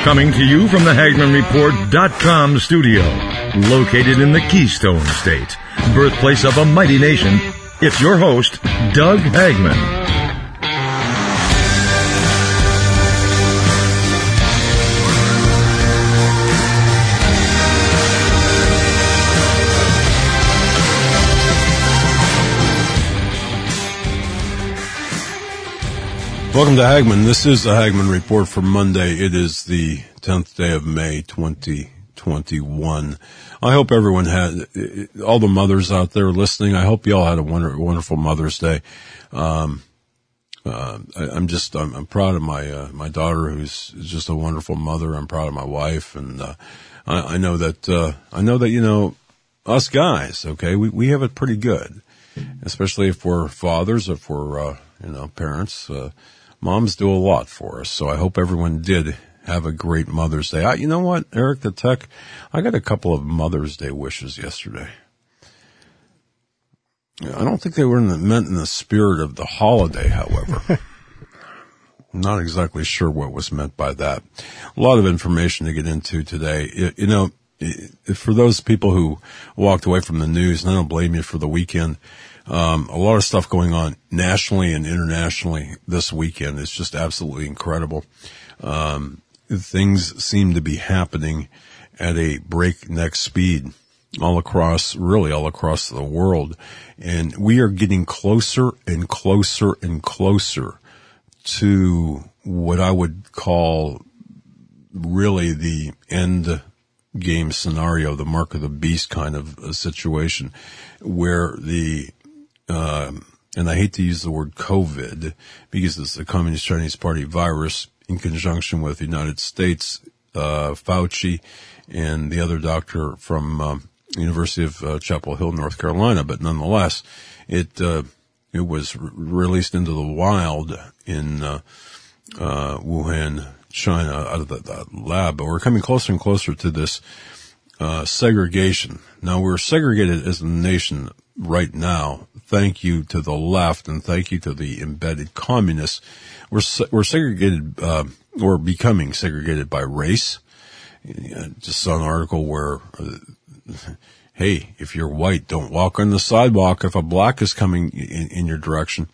Coming to you from the HagmannReport.com studio, located in the Keystone State, birthplace of a mighty nation, it's your host, Doug Hagmann. Welcome to Hagmann. This is the Hagmann Report for Monday. It is the 10th day of May, 2021. I hope everyone had, all the mothers out there listening, I hope you all had a wonderful Mother's Day. I'm proud of my daughter, who's just a wonderful mother. I'm proud of my wife, and I know that us guys, okay, we have it pretty good, especially if we're fathers, if we're parents. Moms do a lot for us, so I hope everyone did have a great Mother's Day. You know what, Eric the Tech? I got a couple of Mother's Day wishes yesterday. I don't think they were meant in the spirit of the holiday, however. I'm not exactly sure what was meant by that. A lot of information to get into today. For those people who walked away from the news, and I don't blame you for the weekend, a lot of stuff going on nationally and internationally this weekend. It's just absolutely incredible. Things seem to be happening at a breakneck speed all across the world. And we are getting closer and closer and closer to what I would call really the end game scenario, the mark of the beast kind of a situation, where and I hate to use the word COVID because it's the Communist Chinese Party virus in conjunction with the United States, Fauci, and the other doctor from University of Chapel Hill, North Carolina. But nonetheless, it was released into the wild in Wuhan, China, out of the lab. But we're coming closer and closer to this segregation. Now, we're segregated as a nation right now. Thank you to the left, and thank you to the embedded communists. We're segregated, or becoming segregated by race. Just saw an article where, hey, if you're white, don't walk on the sidewalk if a black is coming in your direction.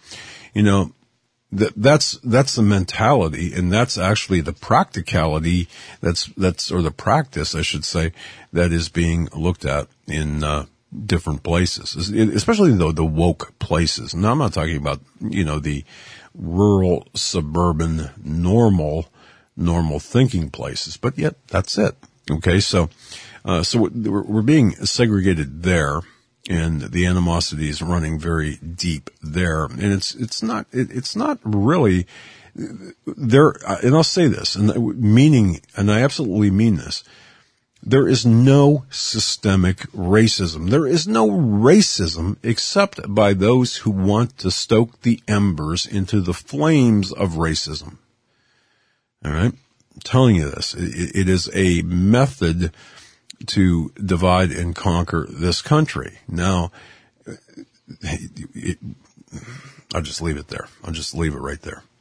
That's the mentality, and that's actually the practicality or the practice, I should say, that is being looked at in different places, especially the woke places. Now, I'm not talking about the rural, suburban, normal thinking places, but yet that's it. Okay, so we're being segregated there. And the animosity is running very deep there, and it's not really there. And I'll say this, and I absolutely mean this: there is no systemic racism. There is no racism except by those who want to stoke the embers into the flames of racism. All right, I'm telling you this. It is a method to divide and conquer this country. Now, I'll just leave it there. I'll just leave it right there.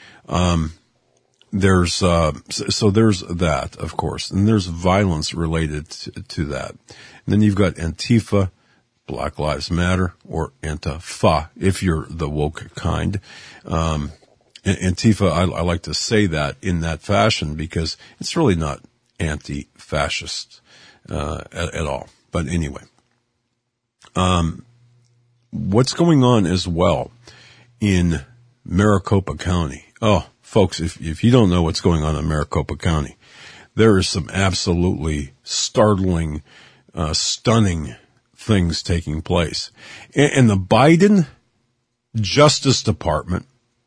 There's that, of course, and there's violence related to that. And then you've got Antifa, Black Lives Matter, or Antifa, if you're the woke kind. Antifa, I like to say that in that fashion because it's really not anti-fascist at all. But anyway, what's going on as well in Maricopa County? Oh, folks, if you don't know what's going on in Maricopa County, there is some absolutely startling, stunning things taking place. And the Biden Justice Department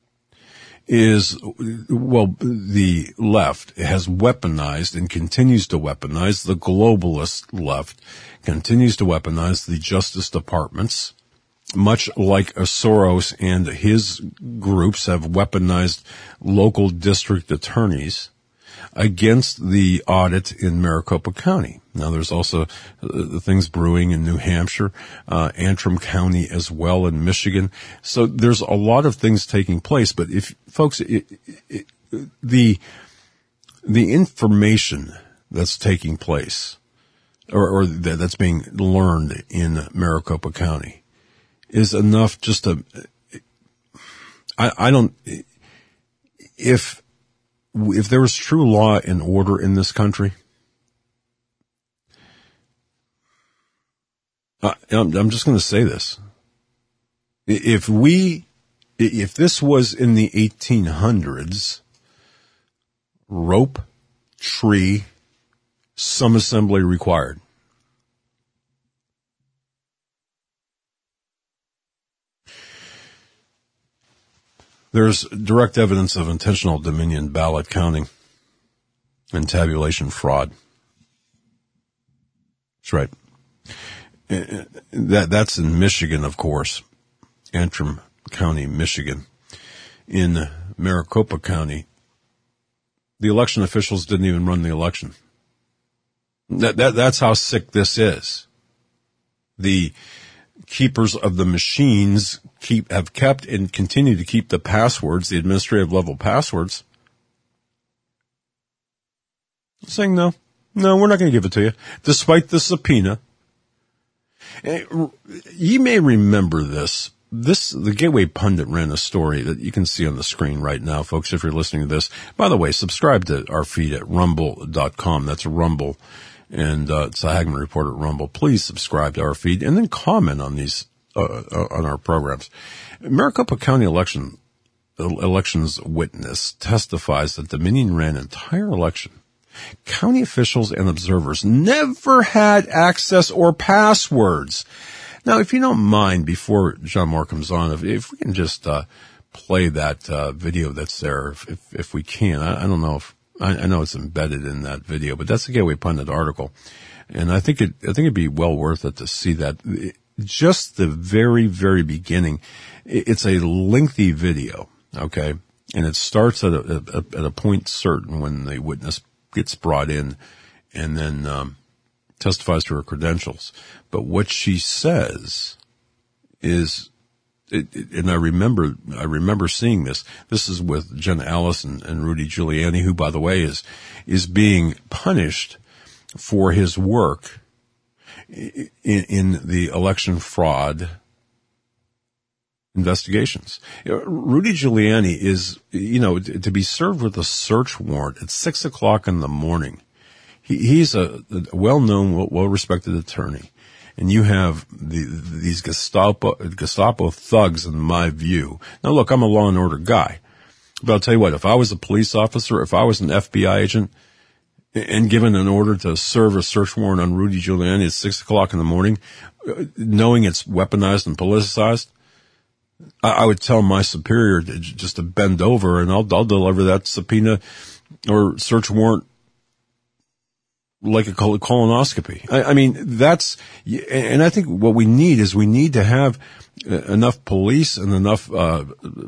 the left has weaponized and continues to weaponize, the globalist left continues to weaponize the Justice Departments, much like Soros and his groups have weaponized local district attorneys against the audit in Maricopa County. Now, there's also things brewing in New Hampshire, Antrim County as well in Michigan. So there's a lot of things taking place. But if folks, the the information that's taking place or that's being learned in Maricopa County is enough just to, if there was true law and order in this country, I'm just going to say this. If this was in the 1800s, rope, tree, some assembly required. There's direct evidence of intentional Dominion ballot counting and tabulation fraud. That's right. That's in Michigan, of course. Antrim County, Michigan. In Maricopa County, the election officials didn't even run the election. That's how sick this is. The keepers of the machines have kept and continue to keep the passwords, the administrative level passwords, saying no, we're not going to give it to you, despite the subpoena. You may remember this. The Gateway Pundit ran a story that you can see on the screen right now, folks, if you're listening to this. By the way, subscribe to our feed at rumble.com. That's Rumble. And it's the Hagman Report at Rumble. Please subscribe to our feed and then comment on these, on our programs. Maricopa County elections witness testifies that Dominion ran an entire election. County officials and observers never had access or passwords. Now, if you don't mind, before John Moore comes on, if we can just play that video that's there, if we can. I don't know if I know it's embedded in that video, but that's the Gateway Pundit article, and I think it'd be well worth it to see that. Just the very, very beginning. It's a lengthy video, okay, and it starts at a point certain when the witness gets brought in, and then testifies to her credentials. But what she says is, and I remember seeing this. This is with Jen Ellis and Rudy Giuliani, who, by the way, is being punished for his work in the election fraud investigations. Rudy Giuliani is, to be served with a search warrant at 6:00 in the morning. He's a well-known, well-respected attorney. And you have these Gestapo thugs, in my view. Now, look, I'm a law and order guy. But I'll tell you what, if I was a police officer, if I was an FBI agent, and given an order to serve a search warrant on Rudy Giuliani at 6:00 in the morning, knowing it's weaponized and politicized, I would tell my superior just to bend over, and I'll deliver that subpoena or search warrant like a colonoscopy. I mean, and I think what we need to have enough police and enough law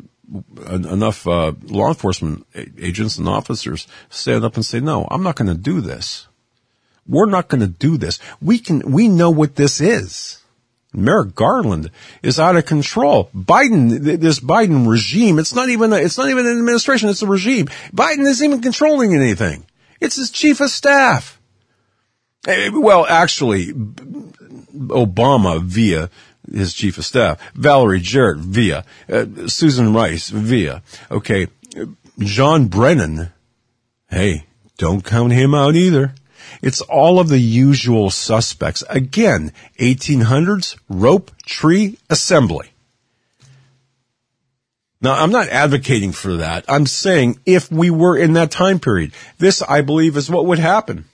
enforcement agents and officers stand up and say, no, I'm not going to do this. We're not going to do this. We know what this is. Merrick Garland is out of control. This Biden regime, it's not even an administration, it's a regime. Biden isn't even controlling anything. It's his chief of staff. Well, actually, Obama via his chief of staff, Valerie Jarrett via, Susan Rice via, okay, John Brennan, hey, don't count him out either. It's all of the usual suspects. Again, 1800s, rope, tree, assembly. Now, I'm not advocating for that. I'm saying if we were in that time period, this, I believe, is what would happen.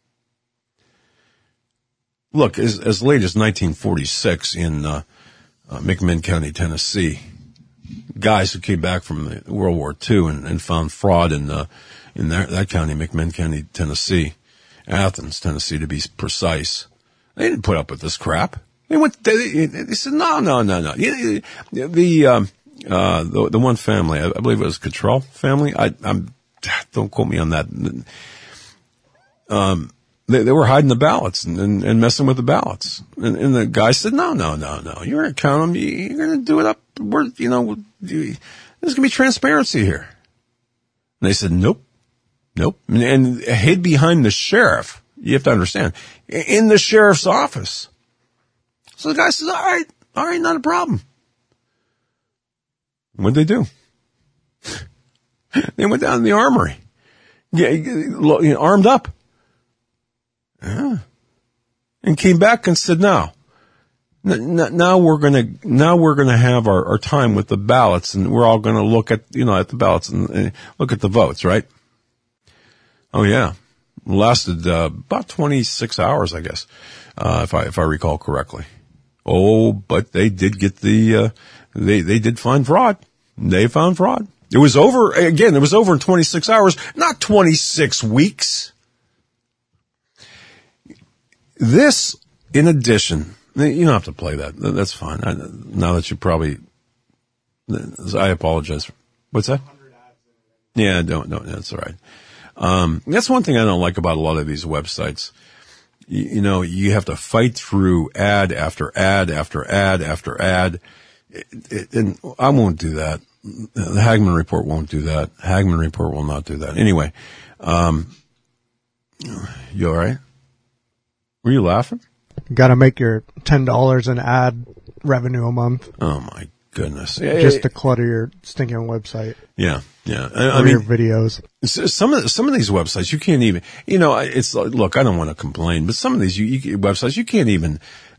Look, as late as 1946 in McMinn County, Tennessee, guys who came back from World War II and found fraud in that county, McMinn County, Tennessee, Athens, Tennessee, to be precise. They didn't put up with this crap. They said no. The one family, I believe it was Cottrell family. Don't quote me on that. They were hiding the ballots and messing with the ballots. And the guy said, no. You're going to count them. You're going to do it up. There's going to be transparency here. And they said, nope. Nope. And hid behind the sheriff. You have to understand. In the sheriff's office. So the guy says, all right, not a problem. What'd they do? They went down to the armory. Yeah, armed up. Yeah. And came back and said, now we're gonna have our time with the ballots, and we're all gonna look at the ballots and look at the votes, right? Oh yeah. Lasted about 26 hours, I guess, if I recall correctly. Oh, but they did get they did find fraud. They found fraud. It was over in 26 hours, not 26 weeks. This, in addition, you don't have to play that. That's fine. Now that you probably, I apologize. What's that? Yeah, don't, that's all right. That's one thing I don't like about a lot of these websites. You have to fight through ad after ad after ad after ad. And I won't do that. The Hagmann Report won't do that. Hagmann Report will not do that. Anyway, you all right? Were you laughing? Got to make your $10 in ad revenue a month. Oh my goodness! Just to clutter your stinking website. Yeah. I mean, your videos. Some of these websites you can't even. It's look. I don't want to complain, but some of these websites you can't even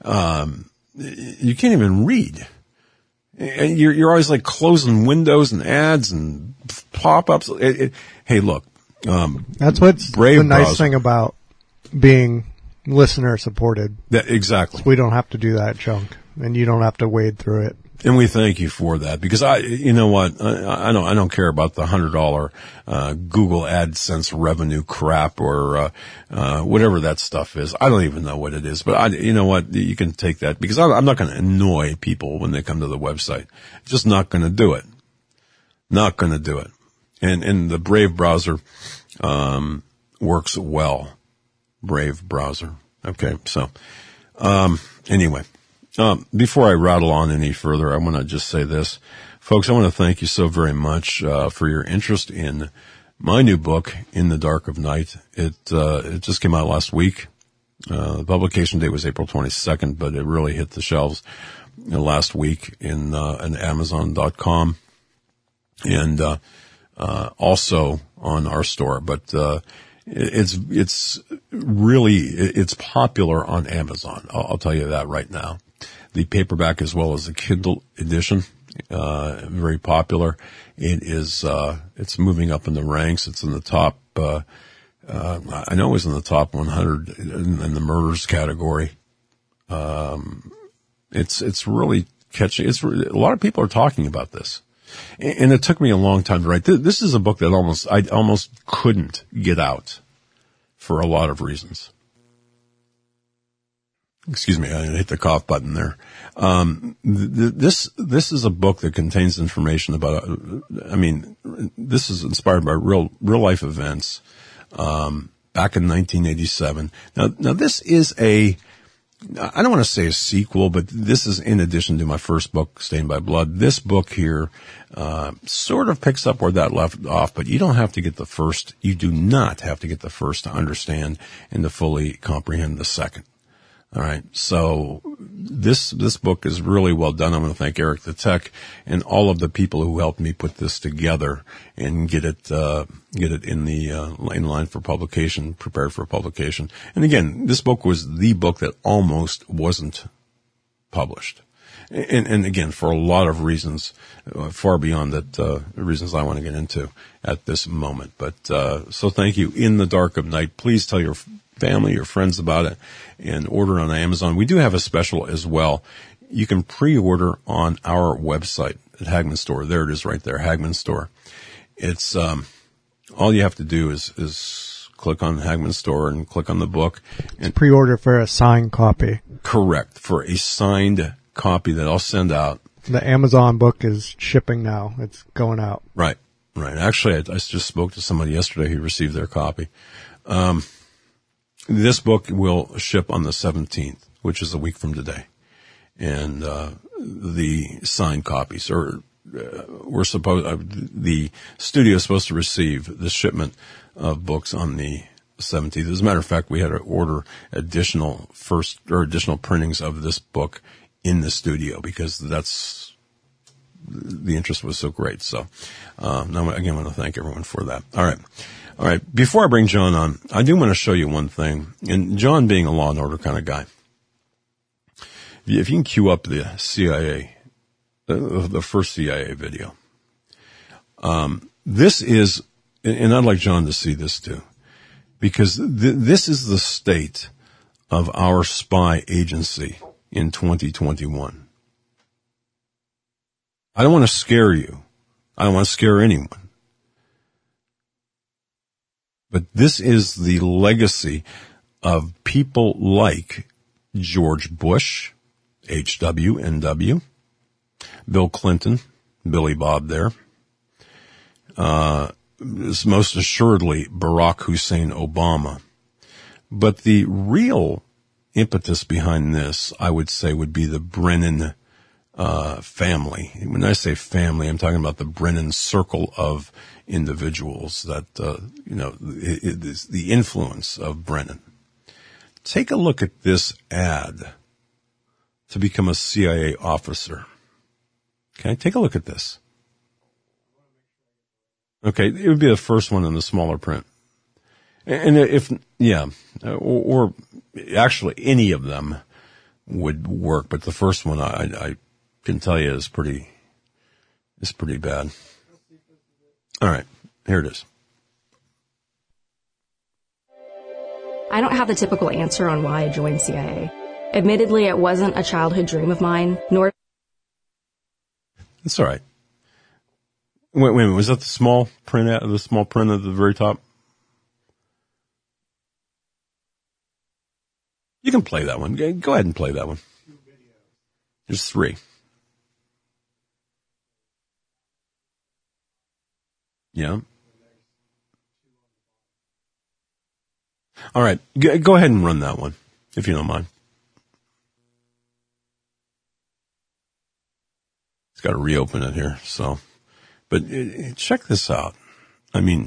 read. And you're always like closing windows and ads and pop-ups. Hey, look. That's what's Brave the nice browser. thing about being listener supported. Exactly. We don't have to do that junk, and you don't have to wade through it. And we thank you for that, because you know what? I don't care about the $100 Google AdSense revenue crap or whatever that stuff is. I don't even know what it is, but you know what? You can take that, because I'm not going to annoy people when they come to the website. Just not going to do it. Not going to do it. And the Brave browser works well. Brave browser. Okay, so anyway. Before I rattle on any further, I want to just say this. Folks, I want to thank you so very much for your interest in my new book, In the Dark of Night. It just came out last week. The publication date was April 22nd, but it really hit the shelves last week in Amazon.com and also on our store. But it's popular on Amazon. I'll tell you that right now. The paperback as well as the Kindle edition, very popular. It's moving up in the ranks. It's in the top, I know it was in the top 100 in the murders category. It's really catchy. A lot of people are talking about this. And it took me a long time to write. This is a book that I almost couldn't get out for a lot of reasons. Excuse me, I hit the cough button there. This is a book that contains information about, this is inspired by real life events, back in 1987. Now this is I don't want to say a sequel, but this is in addition to my first book, Stained by Blood. This book here, sort of picks up where that left off, but you don't have to get the first. You do not have to get the first to understand and to fully comprehend the second. All right. So this book is really well done. I want to thank Eric the Tech and all of the people who helped me put this together and get it in line for publication, prepared for publication. And again, this book was the book that almost wasn't published. And again, for a lot of reasons, far beyond the reasons I want to get into at this moment. But, so thank you. In the Dark of Night. Please tell your family, your friends about it, and order on Amazon. We do have a special as well. You can pre-order on our website at Hagmann Store. There it is right there, Hagmann Store. It's, all you have to do is click on Hagmann Store and click on the book. And pre-order for a signed copy. Correct. For a signed copy that I'll send out. The Amazon book is shipping now. It's going out. Right. Actually, I just spoke to somebody yesterday who received their copy. This book will ship on the 17th, which is a week from today. And the signed copies, or the studio is supposed to receive the shipment of books on the 17th. As a matter of fact, we had to order additional printings of this book in the studio because the interest was so great. So, now again, I want to thank everyone for that. All right. Before I bring John on, I do want to show you one thing. And John being a Law and Order kind of guy, if you can cue up the CIA, the first CIA video. This is, and I'd like John to see this too, because this is the state of our spy agency in 2021. I don't want to scare you. I don't want to scare anyone. But this is the legacy of people like George Bush, HW, Bill Clinton, Billy Bob there, most assuredly Barack Hussein Obama. But the real impetus behind this, I would say, would be the Brennan family. When I say family, I'm talking about the Brennan circle of individuals that, the influence of Brennan. Take a look at this ad to become a CIA officer. Okay, take a look at this. Okay, it would be the first one in the smaller print. And or actually any of them would work, but the first one I can tell you is pretty bad. All right, here it is. I don't have the typical answer on why I joined CIA. Admittedly, it wasn't a childhood dream of mine, nor... It's all right. Wait a minute, was that the small print at the very top? You can play that one. Go ahead and play that one. There's 3. Yeah. All right. Go ahead and run that one, if you don't mind. It's got to reopen it here, so. But check this out. I mean.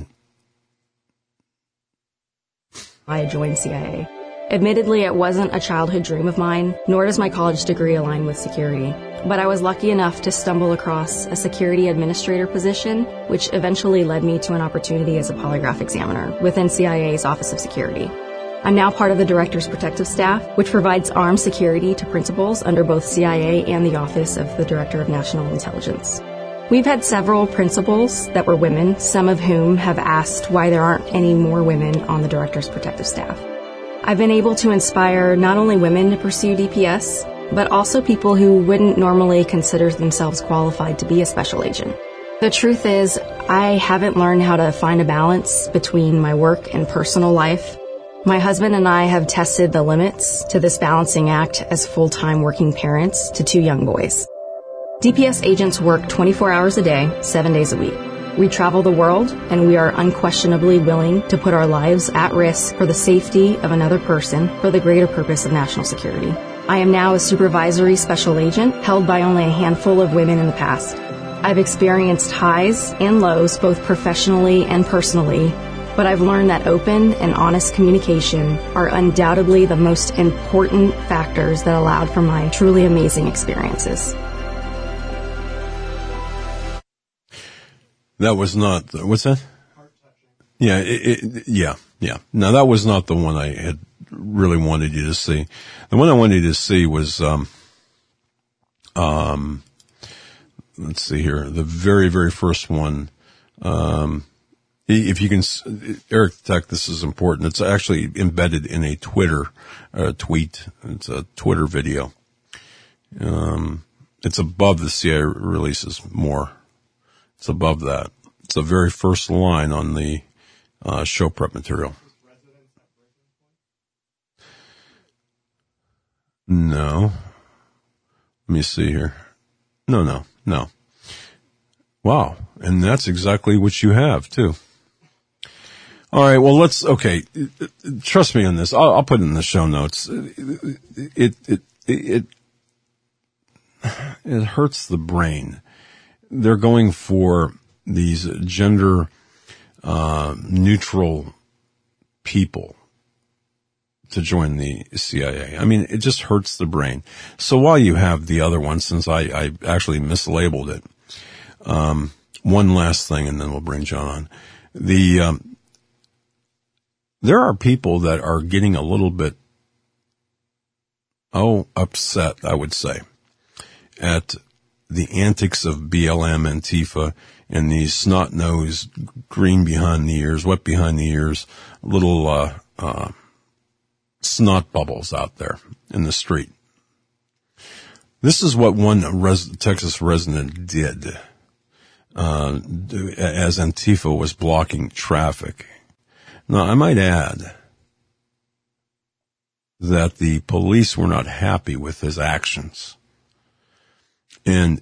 I joined CIA. Admittedly, it wasn't a childhood dream of mine, nor does my college degree align with security. But I was lucky enough to stumble across a security administrator position, which eventually led me to an opportunity as a polygraph examiner within CIA's Office of Security. I'm now part of the Director's Protective Staff, which provides armed security to principals under both CIA and the Office of the Director of National Intelligence. We've had several principals that were women, some of whom have asked why there aren't any more women on the Director's Protective Staff. I've been able to inspire not only women to pursue DPS, but also people who wouldn't normally consider themselves qualified to be a special agent. The truth is, I haven't learned how to find a balance between my work and personal life. My husband and I have tested the limits to this balancing act as full-time working parents to 2 young boys. DPS agents work 24 hours a day, 7 days a week. We travel the world, and we are unquestionably willing to put our lives at risk for the safety of another person for the greater purpose of national security. I am now a supervisory special agent held by only a handful of women in the past. I've experienced highs and lows, both professionally and personally, but I've learned that open and honest communication are undoubtedly the most important factors that allowed for my truly amazing experiences. That was not, what's that? Yeah, yeah. Now that was not the one I had really wanted you to see. The one I wanted you to see was, let's see here, the very, very first one. If you can, Eric Tech, this is important. It's actually embedded in a Twitter, tweet. It's a Twitter video. It's above the CIA releases more. It's above that. It's the very first line on the show prep material. No. Let me see here. No. Wow. And that's exactly what you have, too. All right. Well, okay. Trust me on this. I'll put it in the show notes. It hurts the brain they're going for these gender neutral people to join the CIA. I mean, it just hurts the brain. So while you have the other one, since I actually mislabeled it, one last thing, and then we'll bring John on. There are people that are getting a little bit, upset, I would say, at the antics of BLM, Antifa, and these snot-nosed, green behind the ears, wet behind the ears, little snot bubbles out there in the street. This is what one Texas resident did as Antifa was blocking traffic. Now, I might add that the police were not happy with his actions. And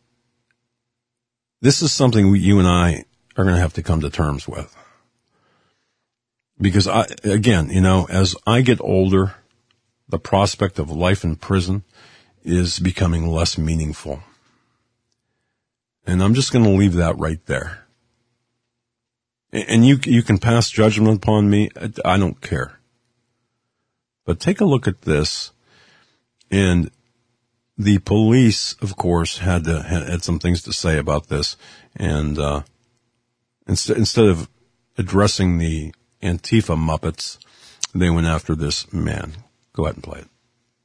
this is something you and I are going to have to come to terms with. Because as I get older, the prospect of life in prison is becoming less meaningful. And I'm just going to leave that right there. And you can pass judgment upon me. I don't care. But take a look at this. And the police, of course, had some things to say about this. And instead of addressing the Antifa Muppets, they went after this man. Go ahead and play it.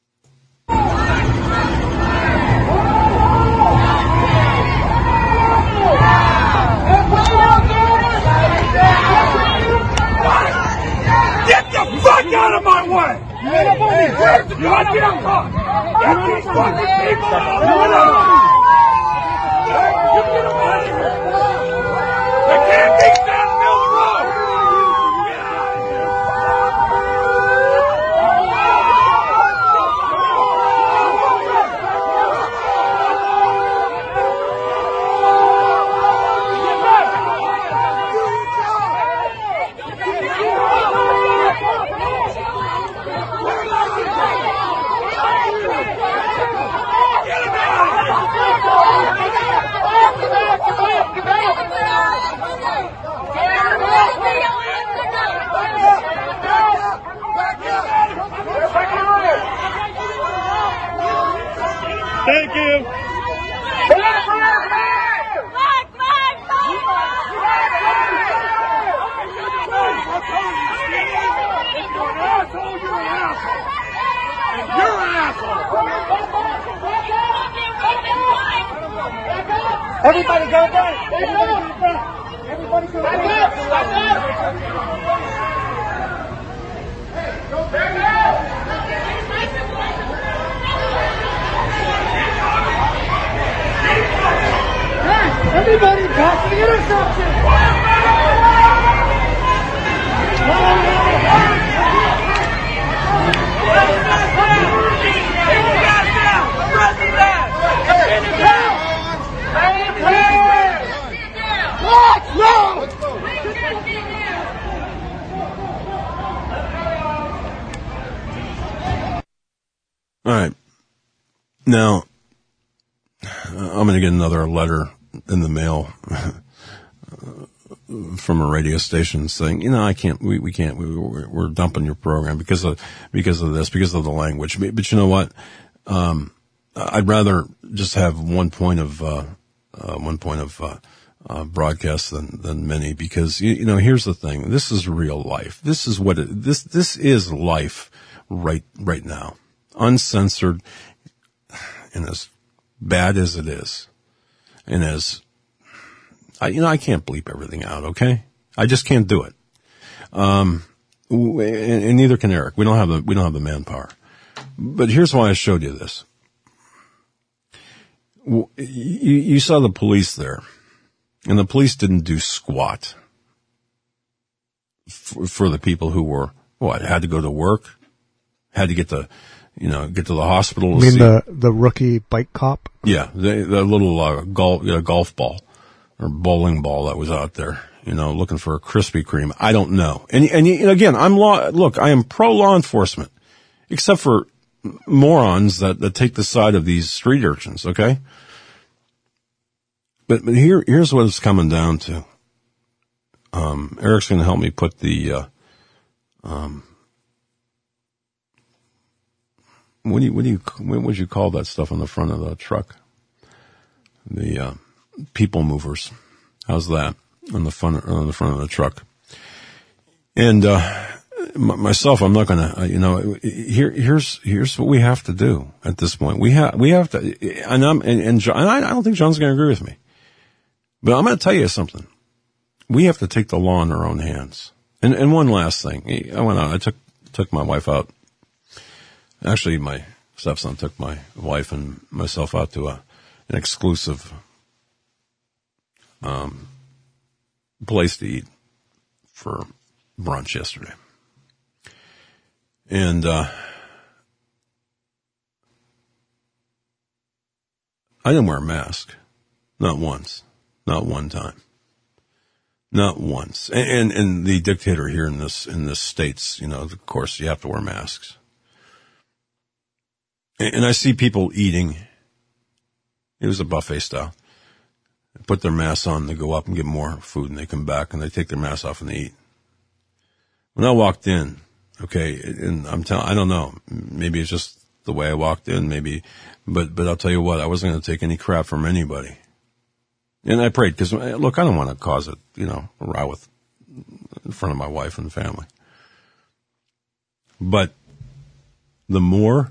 Get the fuck out of my way! Where's the goddamn car? Get these fucking people out of my way! You get them out of here! They can't be down the middle of the road! Get out of here! Thank you. You're an asshole. Everybody go back. Everybody go back. Hey, go back. Everybody back to the intersection! All right. Now, I'm going to get another letter in the mail from a radio station saying, I can't, we can't, we're dumping your program because of this, because of the language. But you know what? I'd rather just have one point of broadcast than many, because, here's the thing. This is real life. This is this is life right now. Uncensored, and as bad as it is, and as I can't bleep everything out, okay? I just can't do it. And neither can Eric. We don't have the manpower. But here's why I showed you this. You saw the police there, and the police didn't do squat for the people who were had to go to work, had to get to the hospital. You mean the rookie bike cop? Yeah, the little golf ball or bowling ball that was out there, looking for a Krispy Kreme. I don't know. And again, I am pro law enforcement, except for morons that take the side of these street urchins. Okay. But here's what it's coming down to. Eric's going to help me put the, what would you call that stuff on the front of the truck? The, people movers. How's that on the front of the truck? And, myself, I'm not going to, here's what we have to do at this point. We have to, and John, I don't think John's going to agree with me, but I'm going to tell you something. We have to take the law in our own hands. And one last thing. I went out, I took my wife out. Actually, my stepson took my wife and myself out to an exclusive, place to eat for brunch yesterday. And, I didn't wear a mask. Not once. Not one time. Not once. And the dictator here in this states, of course, you have to wear masks. And I see people eating. It was a buffet style. They put their masks on, they go up and get more food, and they come back and they take their masks off and they eat. When I walked in, okay, and I don't know, maybe it's just the way I walked in, maybe, but I'll tell you what, I wasn't going to take any crap from anybody. And I prayed, because, look, I don't want to cause a row in front of my wife and family. But the more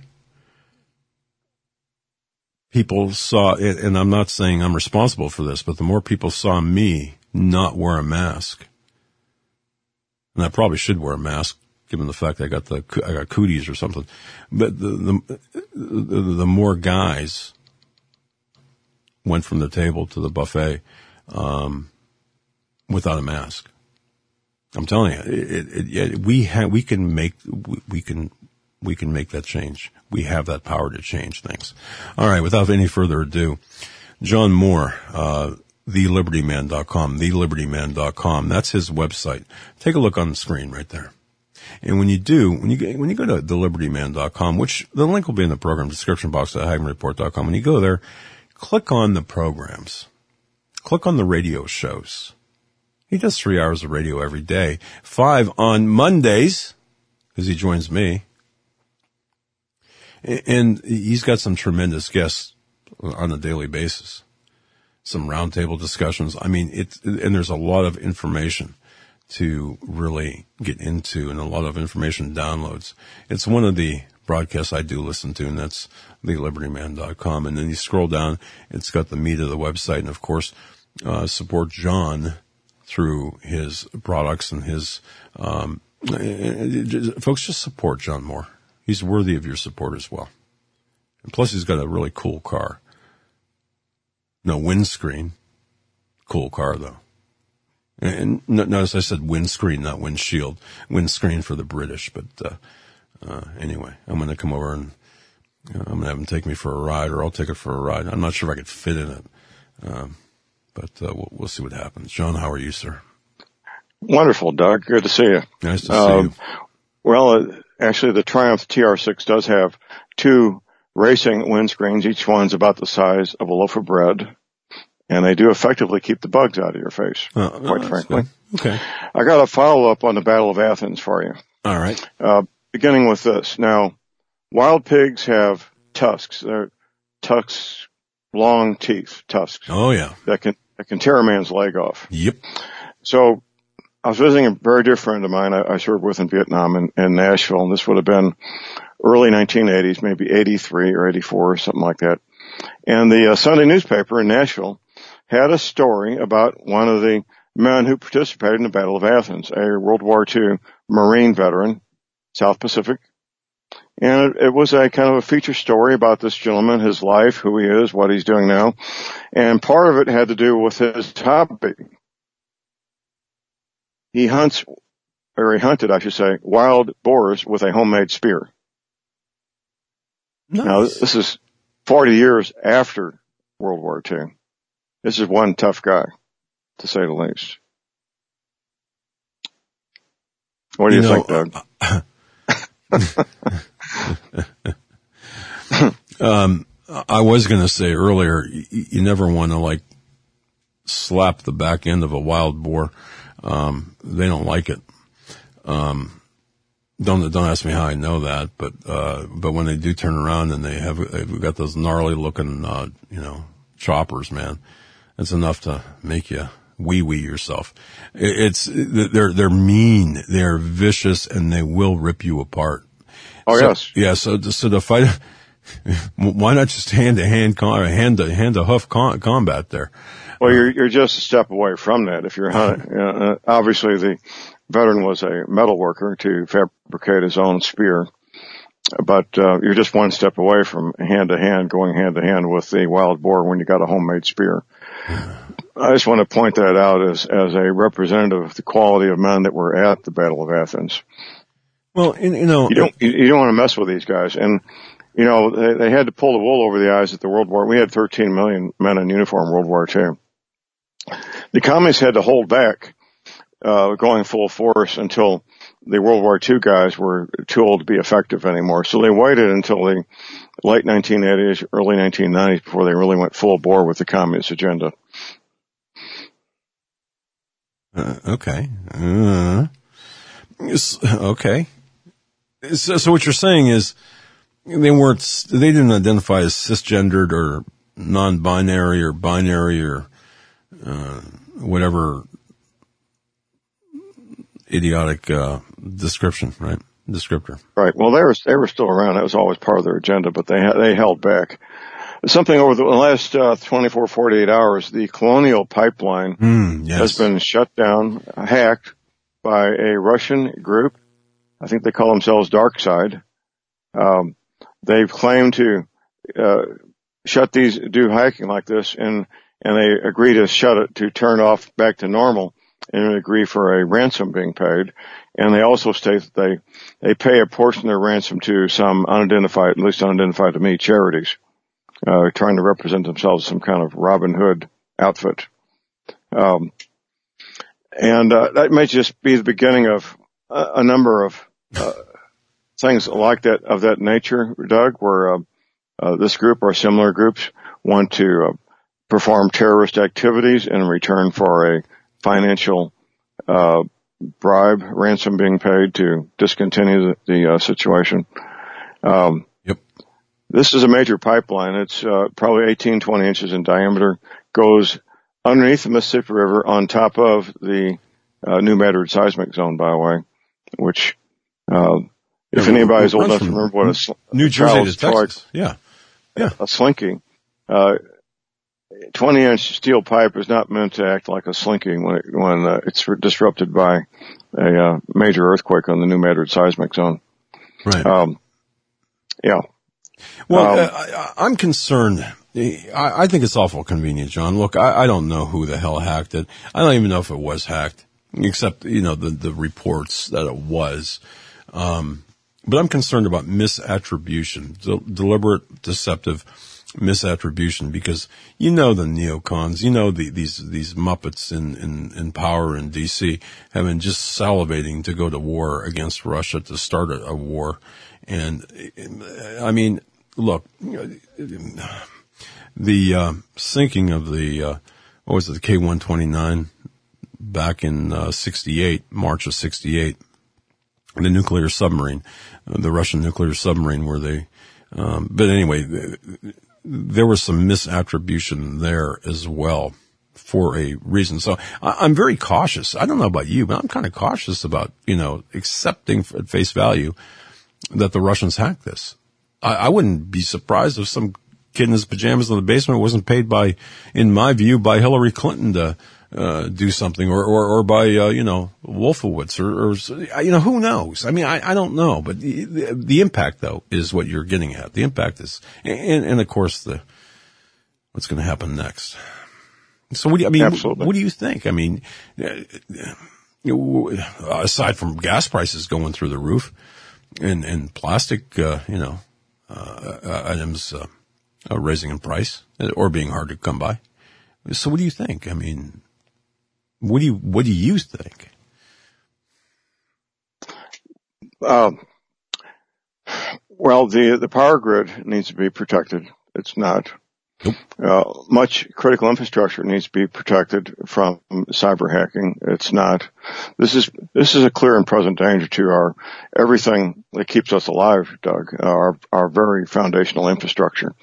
people saw it, and I'm not saying I'm responsible for this, but the more people saw me not wear a mask, and I probably should wear a mask, given the fact that I got cooties or something, but the more guys went from the table to the buffet without a mask. I'm telling you, we can make that change. We have that power to change things. All right, without any further ado, John Moore, thelibertyman.com, thelibertyman.com. That's his website. Take a look on the screen right there. And when you go to thelibertyman.com, which the link will be in the program description box at HagmannReport.com, when you go there, click on the programs. Click on the radio shows. He does 3 hours of radio every day, 5 on Mondays, because he joins me. And he's got some tremendous guests on a daily basis. Some roundtable discussions. I mean, and there's a lot of information to really get into and a lot of information downloads. It's one of the broadcasts I do listen to, and that's thelibertyman.com. And then you scroll down, it's got the meat of the website. And of course, support John through his products and his, folks, just support John Moore. He's worthy of your support as well. And plus, he's got a really cool car. No windscreen. Cool car, though. And notice I said windscreen, not windshield. Windscreen for the British. But anyway, I'm going to come over and I'm going to have him take me for a ride, or I'll take it for a ride. I'm not sure if I could fit in it. But we'll see what happens. John, how are you, sir? Wonderful, Doug. Good to see you. Nice to see you. Well, actually, the Triumph TR6 does have 2 racing windscreens. Each one's about the size of a loaf of bread. And they do effectively keep the bugs out of your face, quite frankly. Good. Okay. I got a follow-up on the Battle of Athens for you. All right. Beginning with this. Now, wild pigs have tusks. They're tusks, long teeth, tusks. Oh, yeah. That can tear a man's leg off. Yep. So I was visiting a very dear friend of mine I served with in Vietnam in Nashville, and this would have been early 1980s, maybe 83 or 84 or something like that. And the Sunday newspaper in Nashville had a story about one of the men who participated in the Battle of Athens, a World War II Marine veteran, South Pacific. And it was a kind of a feature story about this gentleman, his life, who he is, what he's doing now. And part of it had to do with his hobby. He hunted, I should say, wild boars with a homemade spear. Nice. Now, this is 40 years after World War II. This is one tough guy, to say the least. What do you think, Doug? I was going to say earlier, you never want to slap the back end of a wild boar, they don't like it. Don't ask me how I know that, but when they do turn around and they've got those gnarly looking, choppers, man, it's enough to make you wee yourself. They're mean, they're vicious, and they will rip you apart. Oh, yes. Yeah. So the fight, why not just hand to hoof combat there? Well, you're just a step away from that. If you're hunting, obviously the veteran was a metal worker to fabricate his own spear, but you're just one step away from going hand to hand with the wild boar when you got a homemade spear. I just want to point that out as a representative of the quality of men that were at the Battle of Athens. Well, you don't want to mess with these guys, and they had to pull the wool over the eyes at the World War. We had 13 million men in uniform in World War II. The communists had to hold back, going full force until the World War II guys were too old to be effective anymore. So they waited until the late 1980s, early 1990s before they really went full bore with the communist agenda. Okay. Okay. So what you're saying is they didn't identify as cisgendered or non-binary or binary or whatever idiotic description, right? Descriptor. Right. Well, they were still around. That was always part of their agenda, but they held back. Something over the last 24, 48 hours, the Colonial Pipeline has been shut down, hacked by a Russian group. I think they call themselves Dark Side. They've claimed to do hacking like this, and they agree to shut it, to turn off back to normal, and agree for a ransom being paid. And they also state that they pay a portion of their ransom to some unidentified, at least unidentified to me, charities, trying to represent themselves as some kind of Robin Hood outfit. And that may just be the beginning of a number of things like that, of that nature, Doug, where this group or similar groups want to perform terrorist activities in return for a financial bribe, ransom being paid to discontinue the situation. Yep. This is a major pipeline. It's probably 18, 20 inches in diameter, goes underneath the Mississippi River on top of the New Madrid seismic zone, by the way, which if anybody's old enough to remember what a New Jersey to Texas. Yeah. A slinky. 20-inch steel pipe is not meant to act like a slinky when it's disrupted by a major earthquake on the New Madrid seismic zone. Right. Yeah. Well, I'm concerned. I think it's awful convenient, John. Look, I don't know who the hell hacked it. I don't even know if it was hacked, except, the reports that it was. But I'm concerned about misattribution, deliberate, deceptive misattribution, because the neocons, these Muppets in power in DC have been just salivating to go to war against Russia, to start a war. And I mean, look, the sinking of the the K-129 back in 68, March of 68, the nuclear submarine, the Russian nuclear submarine, where they but anyway, there was some misattribution there as well for a reason. So I'm very cautious. I don't know about you, but I'm kind of cautious about, accepting at face value that the Russians hacked this. I wouldn't be surprised if some kid in his pajamas in the basement wasn't paid in my view, by Hillary Clinton to do something, or by Wolfowitz, or who knows? I mean, I don't know, but the impact though is what you're getting at. The impact is, and of course what's going to happen next. So Absolutely. What do you think? I mean, aside from gas prices going through the roof and plastic, items raising in price or being hard to come by. So what do you think? I mean, what do you think? Well, the power grid needs to be protected. It's not. Nope. Much critical infrastructure needs to be protected from cyber hacking. This is a clear and present danger to everything that keeps us alive, Doug, our very foundational infrastructure.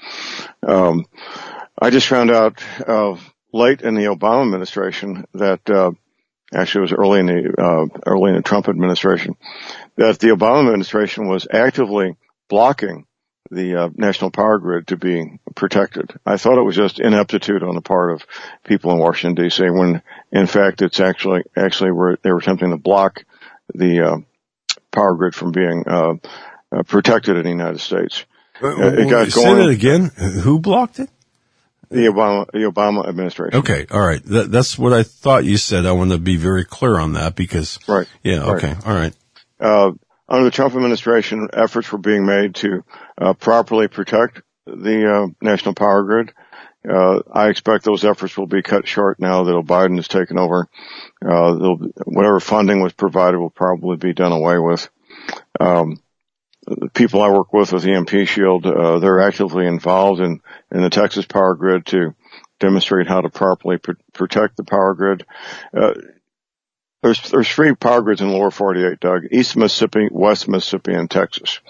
I just found out, late in the Obama administration that, actually it was early in the Trump administration, that the Obama administration was actively blocking the national power grid to be protected. I thought it was just ineptitude on the part of people in Washington D.C. when in fact it's actually they were attempting to block the power grid from being protected in the United States. It got say that again. Who blocked it? The Obama administration. Okay, all right. That's what I thought you said. I want to be very clear on that because right. Yeah. Okay. Right. All right. Under the Trump administration, efforts were being made to properly protect the national power grid. I expect those efforts will be cut short now that Biden has taken over. Whatever funding was provided will probably be done away with. The people I work with EMP Shield, they're actively involved in the Texas power grid to demonstrate how to properly protect the power grid. There's 3 power grids in the lower 48, Doug: East Mississippi, West Mississippi, and Texas.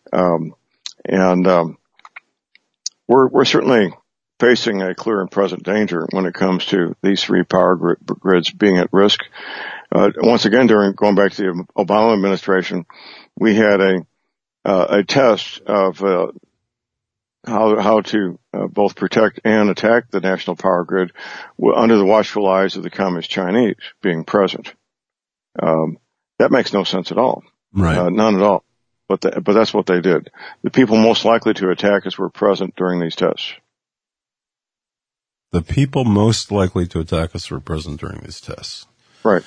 We're certainly facing a clear and present danger when it comes to these 3 power grids being at risk. Once again, going back to the Obama administration, we had a test of how to both protect and attack the national power grid under the watchful eyes of the Communist Chinese being present. That makes no sense at all. Right. None at all. But that's what they did. The people most likely to attack us were present during these tests. The people most likely to attack us were present during these tests. Right.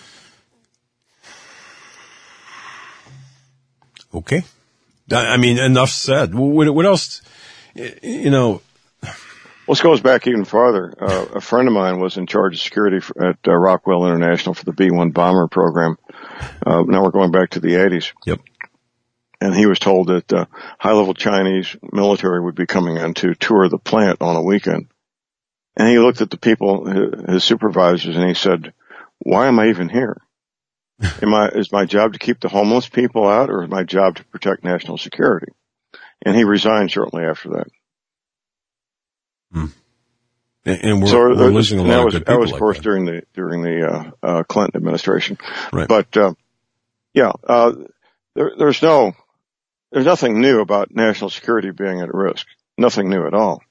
Okay. I mean, enough said. What else? This goes back even farther. A friend of mine was in charge of security at Rockwell International for the B-1 bomber program. Now we're going back to the 80s. Yep. And he was told that high-level Chinese military would be coming in to tour the plant on a weekend. And he looked at the people, his supervisors, and he said, "Why am I even here? Is my job to keep the homeless people out, or is my job to protect national security?" And he resigned shortly after that. Hmm. And we're losing a lot of good people. That was, of course, that. during the Clinton administration. Right. But there's nothing new about national security being at risk. Nothing new at all.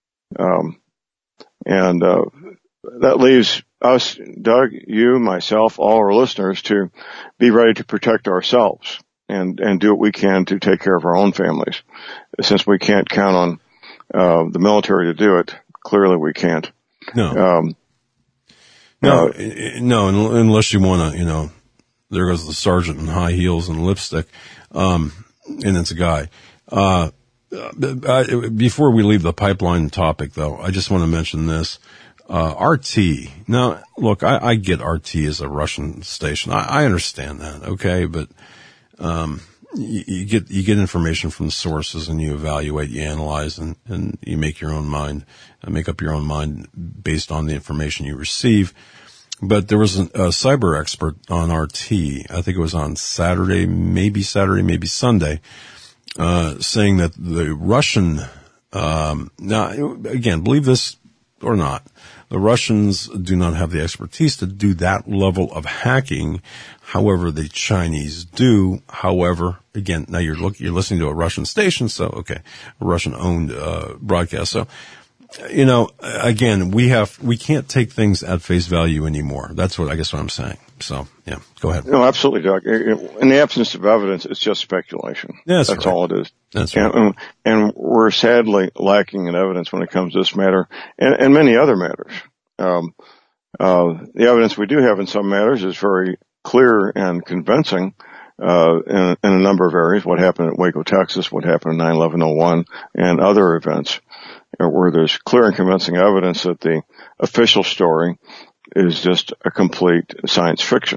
That leaves us, Doug, you, myself, all our listeners, to be ready to protect ourselves and do what we can to take care of our own families. Since we can't count on the military to do it, clearly we can't. No. No, unless you want to, there goes the sergeant in high heels and lipstick, and it's a guy. Before we leave the pipeline topic, though, I just want to mention this. RT. Now, look, I get RT as a Russian station. I understand that, okay? But, you get information from the sources and you evaluate, you analyze, and you make your own mind, make up your own mind based on the information you receive. But there was a cyber expert on RT, I think it was on Saturday, maybe Sunday, saying that the Russian, now again, believe this or not, the Russians do not have the expertise to do that level of hacking. However, the Chinese do. However, again, now you're listening to a Russian station, so okay, a Russian-owned broadcast. So, again, we can't take things at face value anymore. That's what I'm saying. So, yeah, go ahead. No, absolutely, Doug. In the absence of evidence, it's just speculation. That's right. All it is. That's right. And we're sadly lacking in evidence when it comes to this matter and many other matters. The evidence we do have in some matters is very clear and convincing in a number of areas. What happened at Waco, Texas, what happened in 9/11/01, and other events where there's clear and convincing evidence that the official story is just a complete science fiction.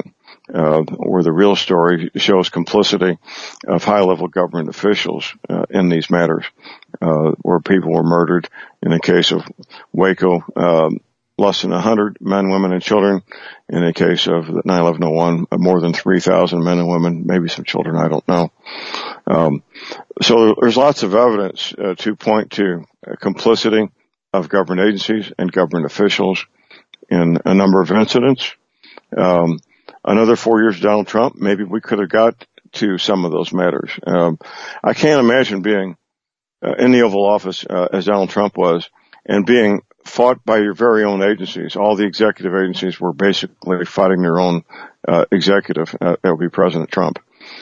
where the real story shows complicity of high-level government officials in these matters, where people were murdered. In the case of Waco, less than 100 men, women, and children. In the case of 9/11/01, more than 3,000 men and women, maybe some children, I don't know. So there's lots of evidence to point to complicity of government agencies and government officials in a number of incidents. Another 4 years of Donald Trump, maybe we could have got to some of those matters. I can't imagine being in the Oval Office as Donald Trump was and being fought by your very own agencies. All the executive agencies were basically fighting their own executive. That would be President Trump.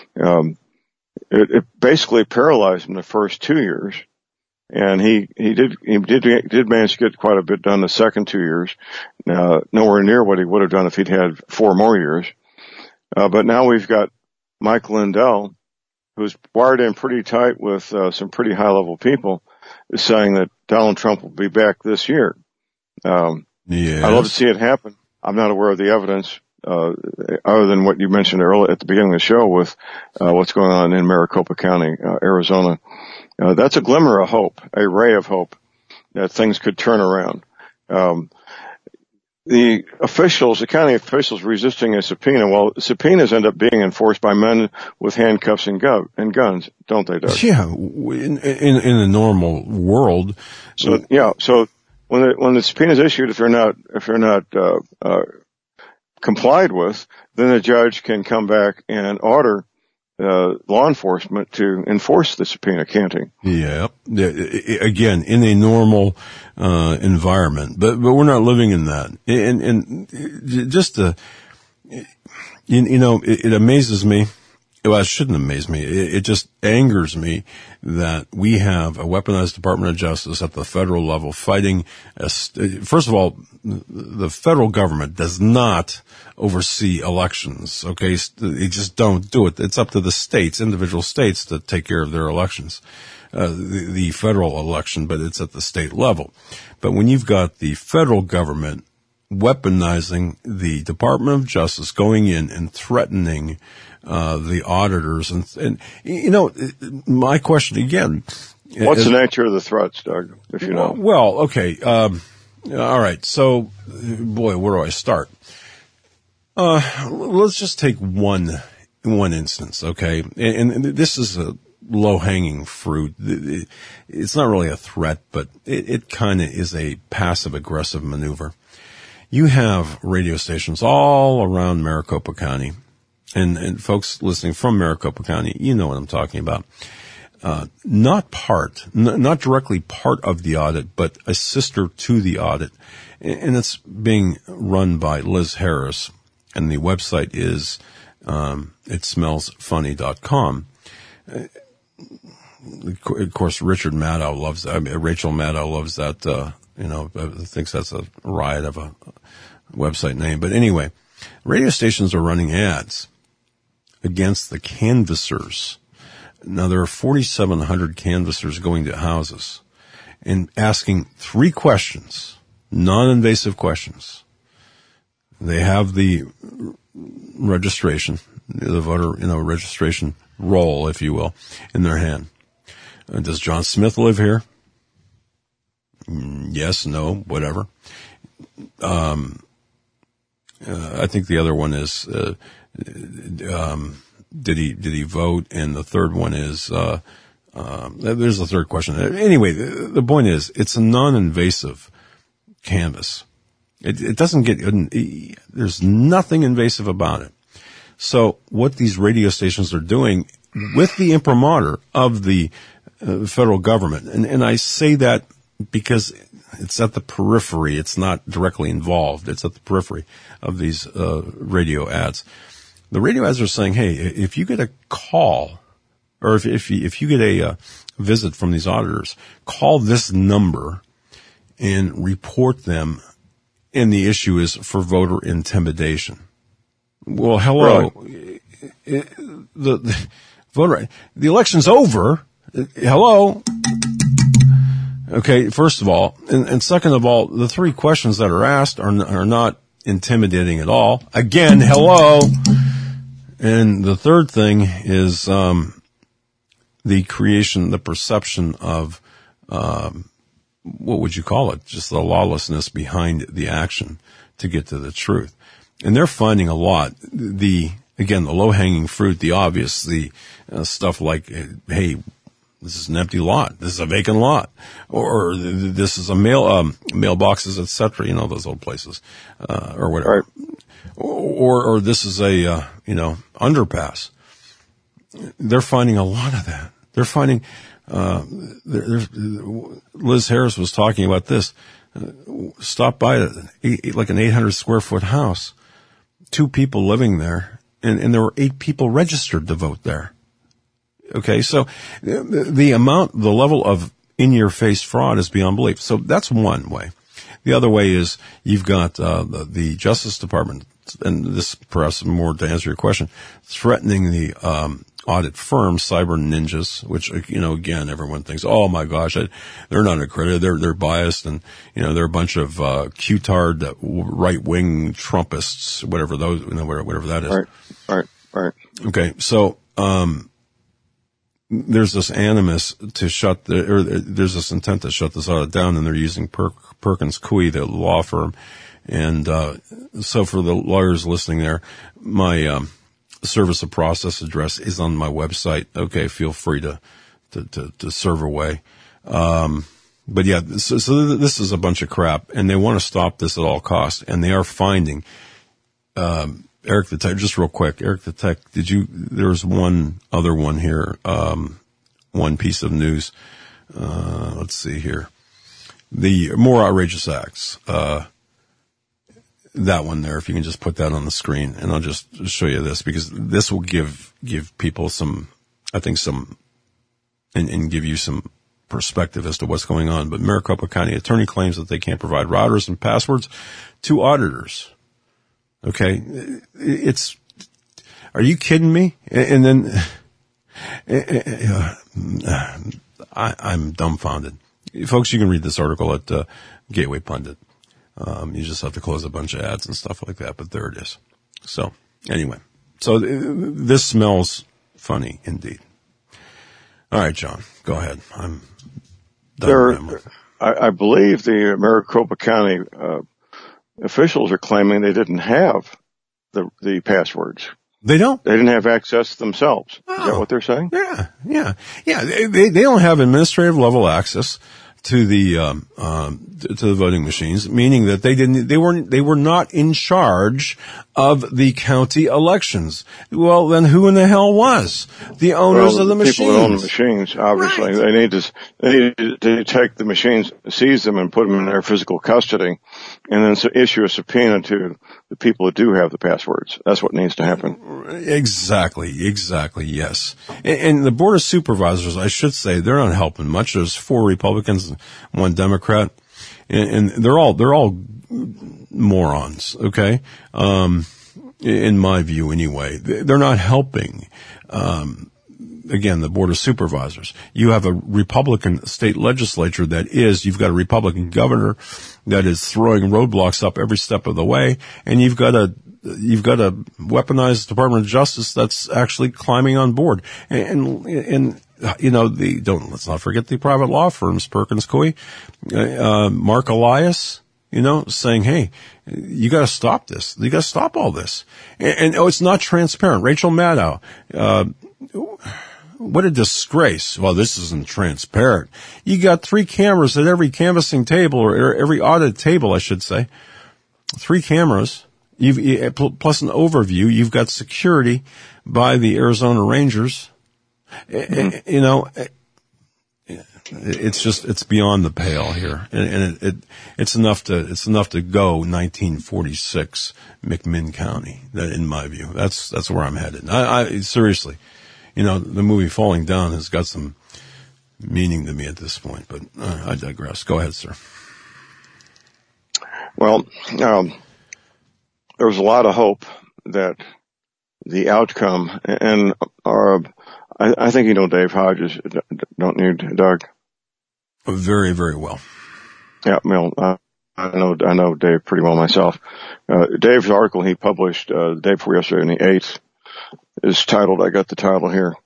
It basically paralyzed him the first 2 years. And he did manage to get quite a bit done the second 2 years. Nowhere near what he would have done if he'd had 4 more years. But now we've got Mike Lindell, who's wired in pretty tight with some pretty high level people, is saying that Donald Trump will be back this year. Yes. I'd love to see it happen. I'm not aware of the evidence, other than what you mentioned earlier at the beginning of the show with what's going on in Maricopa County, Arizona. That's a glimmer of hope, a ray of hope that things could turn around. The county officials resisting a subpoena, well, subpoenas end up being enforced by men with handcuffs and guns, don't they, Doug? Yeah, in a normal world. So when the subpoena is issued, if they're not complied with, then the judge can come back and order law enforcement to enforce the subpoena, can't he? Yeah. Again, in a normal environment, but we're not living in that. And just it amazes me. Well, it shouldn't amaze me. It just angers me that we have a weaponized Department of Justice at the federal level fighting. First of all, the federal government does not oversee elections. Okay, they just don't do it. It's up to the states, individual states, to take care of their elections, the federal election. But it's at the state level. But when you've got the federal government weaponizing the Department of Justice, going in and threatening the auditors, and my question again. What's the nature of the threats, Doug, if you know? Well, okay. All right. So, boy, where do I start? Let's just take one instance, okay? And this is a low-hanging fruit. It's not really a threat, but it kind of is a passive-aggressive maneuver. You have radio stations all around Maricopa County. And folks listening from Maricopa County, you know what I'm talking about. Not directly part of the audit, but a sister to the audit. And it's being run by Liz Harris. And the website is, itsmellsfunny.com. Of course, Rachel Maddow loves that, thinks that's a riot of a website name. But anyway, radio stations are running ads against the canvassers. Now, there are 4,700 canvassers going to houses and asking 3 questions, non-invasive questions. They have the registration, the voter, registration roll, if you will, in their hand. Does John Smith live here? Yes, no, whatever. I think the other one is, did he vote? And the third one is, there's a third question. Anyway, the point is, it's a non-invasive canvas. It doesn't there's nothing invasive about it. So what these radio stations are doing with the imprimatur of the federal government, and I say that because it's at the periphery, it's not directly involved, it's at the periphery of these radio ads. The radio ads are saying, hey, if you get a call, or if you get a visit from these auditors, call this number and report them, and the issue is for voter intimidation. Well, hello. Right. The election's over. Hello. Okay, first of all, and second of all, the 3 questions that are asked are not intimidating at all. Again, hello. And the third thing is the creation, the perception of what would you call it? Just the lawlessness behind the action to get to the truth. And they're finding a lot. The low-hanging fruit, the obvious, the stuff like, hey, this is an empty lot. This is a vacant lot. Or this is a mailboxes, etc. You know, those old places, or whatever. Right. Or this is a, underpass. They're finding a lot of that. They're finding, Liz Harris was talking about this. Stop by like an 800 square foot house, 2 people living there, and there were 8 people registered to vote there. Okay, so the level of in-your-face fraud is beyond belief. So that's one way. The other way is you've got the Justice Department, and this perhaps more to answer your question, threatening the audit firm, Cyber Ninjas, which, again, everyone thinks, oh my gosh, they're not accredited, they're biased, and, they're a bunch of Q-tard right-wing Trumpists, whatever that is. Right. Okay, so, there's this animus to there's this intent to shut this audit down, and they're using Perkins Coie, the law firm. And, so for the lawyers listening there, my, service of process address is on my website. Okay. Feel free to serve away. But yeah, so this is a bunch of crap, and they want to stop this at all costs. And they are finding, Eric the Tech, just real quick, Eric the Tech, there's one other one here, one piece of news. Let's see here. The more outrageous acts, that one there, if you can just put that on the screen, and I'll just show you this, because this will give people some, and give you some perspective as to what's going on. But Maricopa County attorney claims that they can't provide routers and passwords to auditors. Okay. Are you kidding me? And then, I'm dumbfounded. Folks, you can read this article at, Gateway Pundit. You just have to close a bunch of ads and stuff like that, but there it is. So, anyway. So, this smells funny indeed. All right, John, go ahead. I'm done. I believe the Maricopa County, officials are claiming they didn't have the passwords. They don't? They didn't have access themselves. Oh. Is that what they're saying? Yeah. They don't have administrative level access to the voting machines, meaning that they were not in charge of the county elections. Well, then who in the hell was? The owners of the machines. People that own the machines, obviously. Right. They need to take the machines, seize them, and put them in their physical custody, and then issue a subpoena to the people that do have the passwords. That's what needs to happen. Exactly, yes. And the Board of Supervisors, I should say, they're not helping much. There's 4 Republicans and 1 Democrat, and they're all morons, okay? In my view anyway. They're not helping. Again, the Board of Supervisors. You have a Republican state legislature you've got a Republican governor that is throwing roadblocks up every step of the way, and you've got a weaponized Department of Justice that's actually climbing on board. And let's not forget the private law firms, Perkins Coie, Mark Elias, saying, hey, you gotta stop this. You gotta stop all this. And it's not transparent. Rachel Maddow, what a disgrace. Well, this isn't transparent. You got 3 cameras at every canvassing table, or every audit table, I should say. 3 cameras. Plus an overview. You've got security by the Arizona Rangers. Mm-hmm. It's beyond the pale here. And it's enough to go 1946 McMinn County, in my view. That's where I'm headed. I seriously, the movie Falling Down has got some meaning to me at this point, but I digress. Go ahead, sir. Well, there was a lot of hope that the outcome, and I think Dave Hodges, don't need Doug? Very, very well. Yeah, well, I know Dave pretty well myself. Dave's article he published the day before yesterday on the 8th is titled, I got the title here.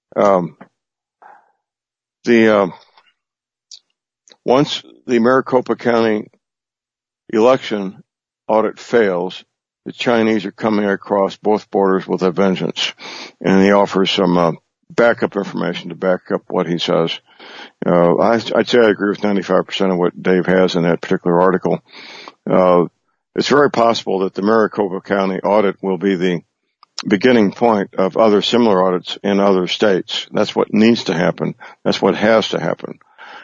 Once the Maricopa County election audit fails, the Chinese are coming across both borders with a vengeance. And he offers some backup information to back up what he says. I'd say I agree with 95% of what Dave has in that particular article. It's very possible that the Maricopa County audit will be the beginning point of other similar audits in other states. That's what needs to happen. That's what has to happen.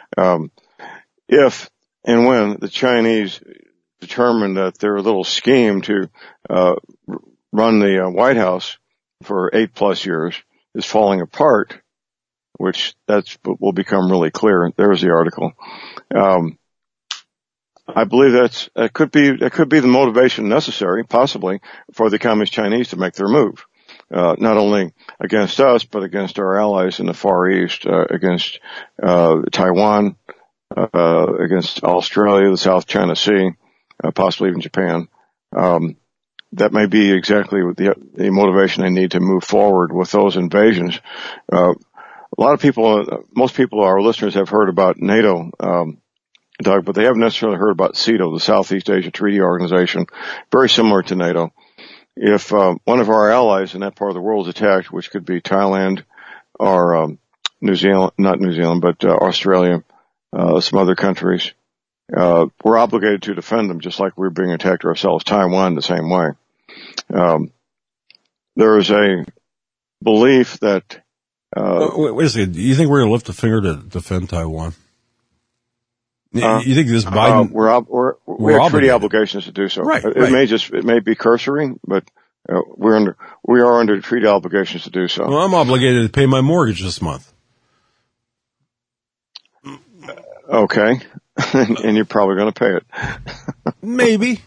If and when the Chinese determine that their little scheme to run the White House for 8+ years is falling apart, which will become really clear. There's the article. I believe that could be the motivation necessary, possibly, for the Communist Chinese to make their move. Not only against us, but against our allies in the Far East, against Taiwan, against Australia, the South China Sea, possibly even Japan. That may be exactly the motivation they need to move forward with those invasions. A lot of people, most people, our listeners, have heard about NATO, Doug, but they haven't necessarily heard about CETO, the Southeast Asia Treaty Organization, very similar to NATO. If one of our allies in that part of the world is attacked, which could be Thailand or New Zealand, not New Zealand, but Australia, some other countries, we're obligated to defend them just like we're being attacked ourselves. Taiwan the same way. There is a belief that wait a second. Do you think we're going to lift a finger to defend Taiwan? You think this Biden? We have treaty obligations to do so. Right. It may be cursory, but we are under treaty obligations to do so. Well, I'm obligated to pay my mortgage this month. Okay. And you're probably going to pay it. Maybe.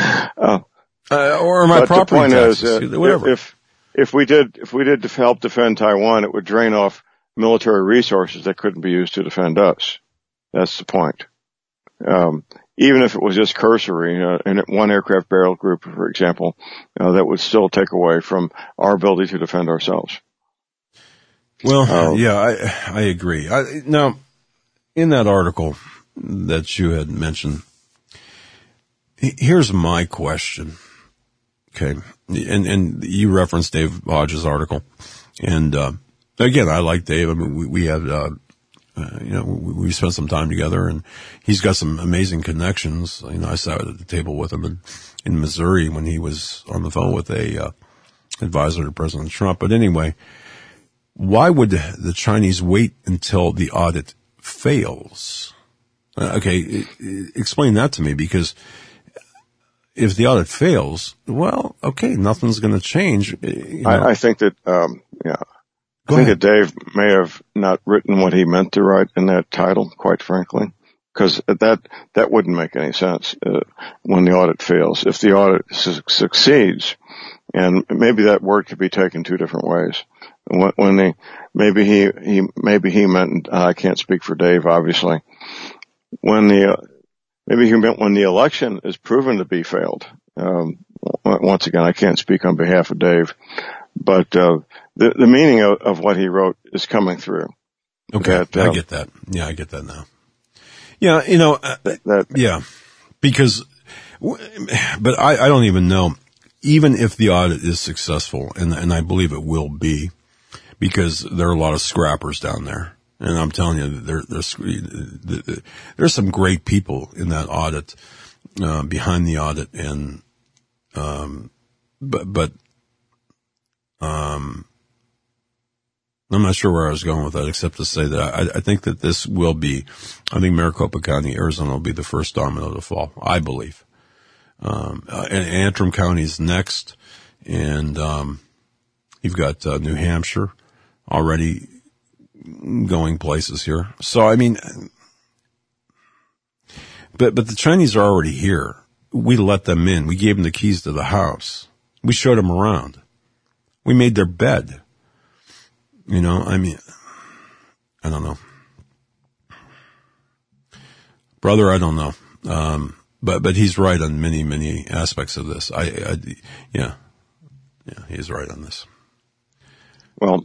Or my property taxes. Whatever. If we did help defend Taiwan, it would drain off military resources that couldn't be used to defend us. That's the point. Even if it was just cursory, in one aircraft barrel group, for example, that would still take away from our ability to defend ourselves. Well, I agree. Now, in that article that you had mentioned, here's my question. Okay. And you referenced Dave Hodges' article. And, again, I like Dave. I mean, we had, we spent some time together, and he's got some amazing connections. I sat at the table with him in Missouri when he was on the phone with a advisor to President Trump. But anyway, why would the Chinese wait until the audit fails? Okay, explain that to me, because if the audit fails, well, okay, nothing's going to change. I think that, I think that Dave may have not written what he meant to write in that title, quite frankly, because that wouldn't make any sense when the audit fails. If the audit succeeds, and maybe that word could be taken two different ways. Maybe he meant, I can't speak for Dave, obviously. Maybe he meant when the election is proven to be failed. Once again, I can't speak on behalf of Dave, but the meaning of what he wrote is coming through. Okay, I get that. Yeah, I get that now. Yeah, yeah, because, but I don't even know, even if the audit is successful, and I believe it will be, because there are a lot of scrappers down there. And I'm telling you, there's some great people in that audit, behind the audit, and, but I'm not sure where I was going with that, except to say that I think that this will be, I think Maricopa County, Arizona will be the first domino to fall, I believe. And Antrim County is next, and, you've got, New Hampshire already going places here. So, I mean, but the Chinese are already here. We let them in. We gave them the keys to the house. We showed them around. We made their bed. I mean, I don't know. Brother, I don't know. But he's right on many, many aspects of this. Yeah, he's right on this. Well,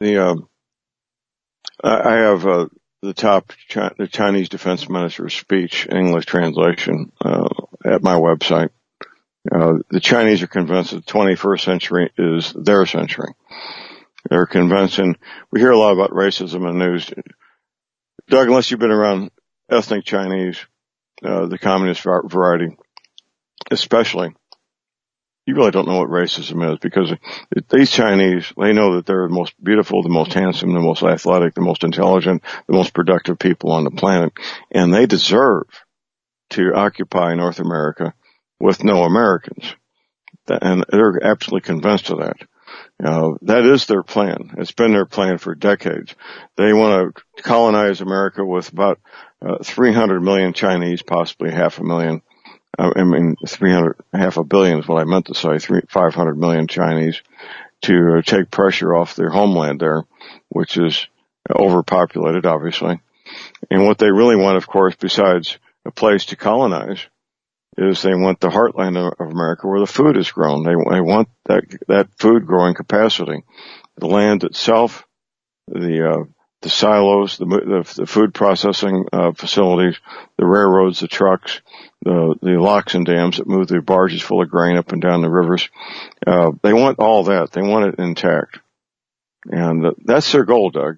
I have the Chinese Defense Minister's speech English translation at my website. The Chinese are convinced that the 21st century is their century. They're convinced, and we hear a lot about racism in the news. Doug, unless you've been around ethnic Chinese, the communist variety, especially, you really don't know what racism is, because these Chinese, they know that they're the most beautiful, the most handsome, the most athletic, the most intelligent, the most productive people on the planet, and they deserve to occupy North America with no Americans. And they're absolutely convinced of that. That is their plan. It's been their plan for decades. They want to colonize America with about 300 million Chinese, possibly 500,000,000. Half a billion is what I meant to say, 500 million Chinese, to take pressure off their homeland there, which is overpopulated, obviously. And what they really want, of course, besides a place to colonize, is they want the heartland of America where the food is grown. They want that food growing capacity. The land itself, the silos, the food processing facilities, the railroads, the trucks, the locks and dams that move the barges full of grain up and down the rivers. They want all that. They want it intact. And that's their goal, Doug.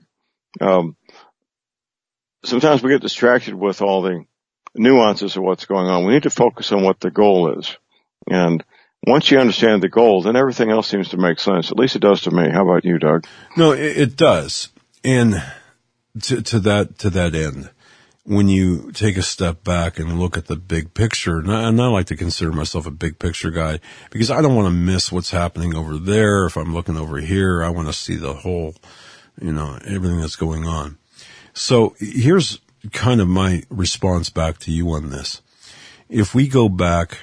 Sometimes we get distracted with all the nuances of what's going on. We need to focus on what the goal is. And once you understand the goal, then everything else seems to make sense. At least it does to me. How about you, Doug? No, it does. And to that end, when you take a step back and look at the big picture, and I like to consider myself a big picture guy, because I don't want to miss what's happening over there. If I'm looking over here, I want to see the whole, everything that's going on. So here's kind of my response back to you on this. If we go back,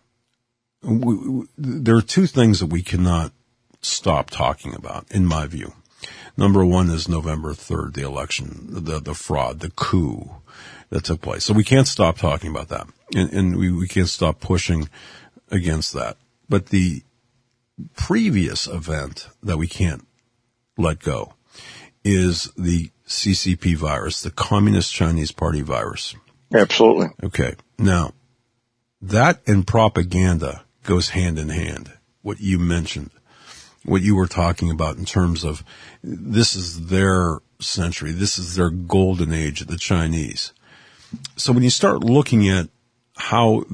there are two things that we cannot stop talking about, in my view. Number one is November 3rd, the election, the fraud, the coup that took place. So we can't stop talking about that. And we can't stop pushing against that. But the previous event that we can't let go is the CCP virus, the Communist Chinese Party virus. Absolutely. Okay. Now, that and propaganda goes hand in hand. What you mentioned, what you were talking about in terms of this is their century, this is their golden age, the Chinese. So when you start looking at how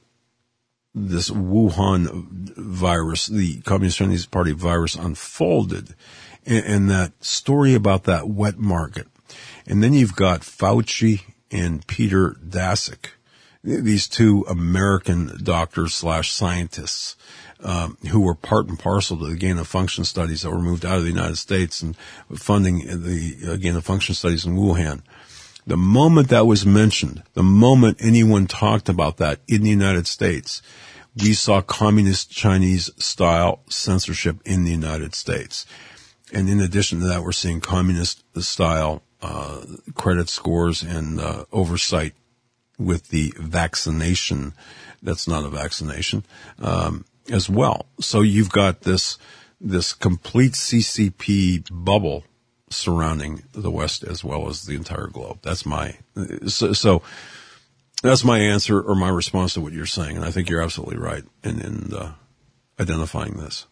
this Wuhan virus, the Communist Chinese Party virus, unfolded, and that story about that wet market. And then you've got Fauci and Peter Daszak, these two American doctors / scientists, who were part and parcel to the gain of function studies that were moved out of the United States and funding the gain of function studies in Wuhan. The moment that was mentioned, the moment anyone talked about that in the United States, we saw communist Chinese style censorship in the United States. And in addition to that, we're seeing communist style credit scores and oversight with the vaccination. That's not a vaccination, as well. So you've got this complete CCP bubble surrounding the West as well as the entire globe. That's my so that's my answer or my response to what you're saying, and I think you're absolutely right in identifying this.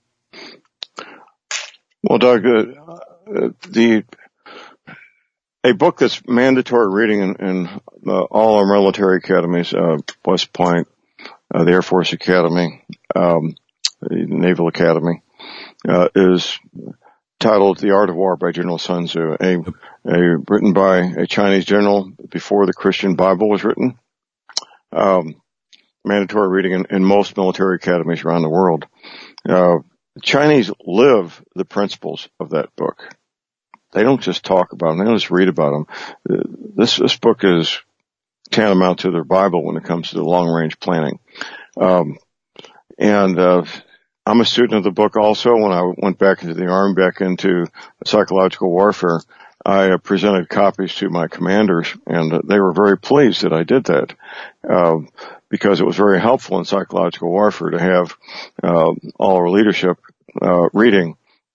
Well, Doug, a book that's mandatory reading in all our military academies, West Point, the Air Force Academy, the Naval Academy, is titled "The Art of War" by General Sun Tzu, written by a Chinese general before the Christian Bible was written. Mandatory reading in most military academies around the world. The Chinese live the principles of that book. They don't just talk about them. They don't just read about them. This book is tantamount to their Bible when it comes to the long-range planning. I'm a student of the book also. When I went back into the Army, back into psychological warfare, I presented copies to my commanders, and they were very pleased that I did that, because it was very helpful in psychological warfare to have all our leadership reading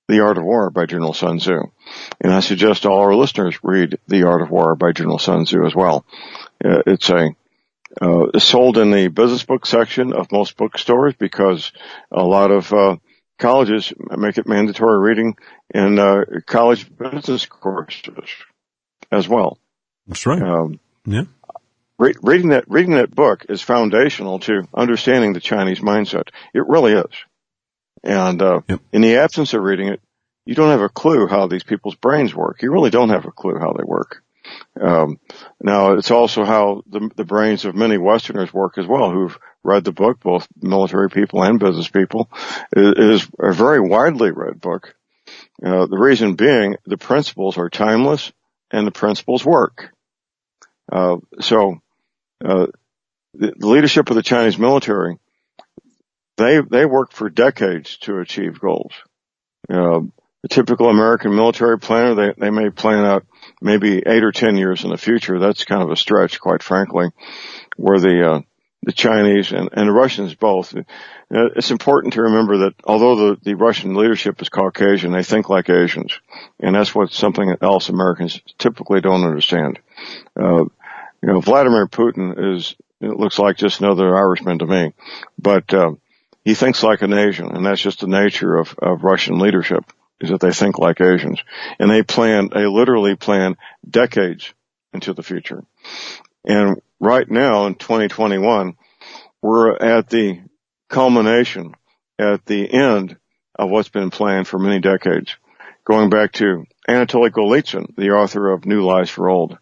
The Art of War by General Sun Tzu. And I suggest all our listeners read The Art of War by General Sun Tzu as well. It's sold in the business book section of most bookstores because a lot of colleges make it mandatory reading in college business courses as well. That's right. Yeah. Reading that book is foundational to understanding the Chinese mindset. It really is. And in the absence of reading it, you don't have a clue how these people's brains work. You really don't have a clue how they work. Now, it's also how the brains of many Westerners work as well, who've read the book, both military people and business people. It is a very widely read book. The reason being, the principles are timeless and the principles work. So the leadership of the Chinese military, they work for decades to achieve goals. The typical American military planner, they may plan out maybe 8 or 10 years in the future. That's kind of a stretch, quite frankly, where the Chinese and the Russians both. It's important to remember that although the Russian leadership is Caucasian, they think like Asians. And that's something else Americans typically don't understand. Vladimir Putin it looks like just another Irishman to me, but he thinks like an Asian, and that's just the nature of Russian leadership, is that they think like Asians. And they literally plan decades into the future. And right now in 2021, we're at the culmination, at the end of what's been planned for many decades. Going back to Anatoly Golitsyn, the author of New Lies for Old.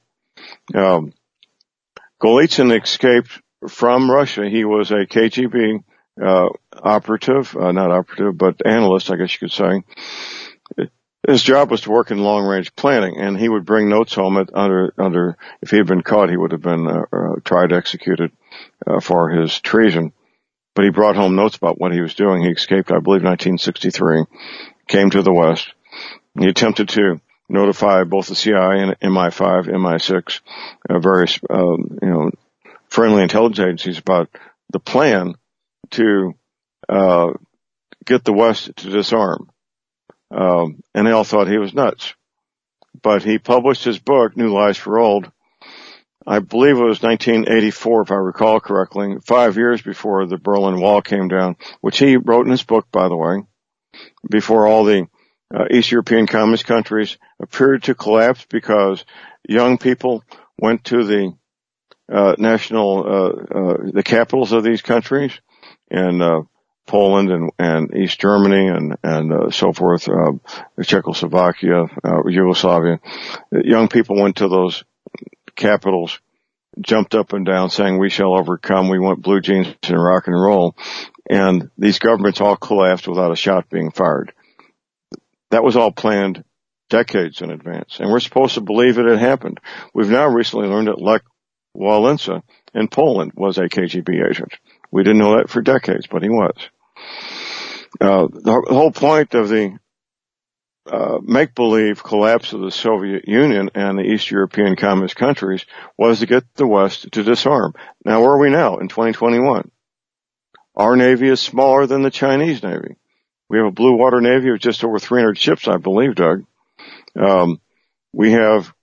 Golitsyn escaped from Russia. He was a KGB analyst, I guess you could say. His job was to work in long-range planning, and he would bring notes home if he had been caught, he would have been tried, executed for his treason. But he brought home notes about what he was doing. He escaped, I believe, 1963, came to the West. He attempted to notify both the CIA and MI5, MI6, various, friendly intelligence agencies about the plan to get the West to disarm. And they all thought he was nuts. But he published his book, New Lies for Old, I believe it was 1984, if I recall correctly, 5 years before the Berlin Wall came down, which he wrote in his book, by the way, before all the East European communist countries appeared to collapse because young people went to the the capitals of these countries, and Poland and East Germany and so forth, Czechoslovakia, Yugoslavia. Young people went to those capitals, jumped up and down saying, "We shall overcome. We want blue jeans and rock and roll." And these governments all collapsed without a shot being fired. That was all planned decades in advance. And we're supposed to believe it had happened. We've now recently learned that Lech Walesa in Poland was a KGB agent. We didn't know that for decades, but he was. The whole point of the make-believe collapse of the Soviet Union and the East European communist countries was to get the West to disarm. Now, where are we now in 2021? Our Navy is smaller than the Chinese Navy. We have a blue water Navy of just over 300 ships, I believe, Doug. We have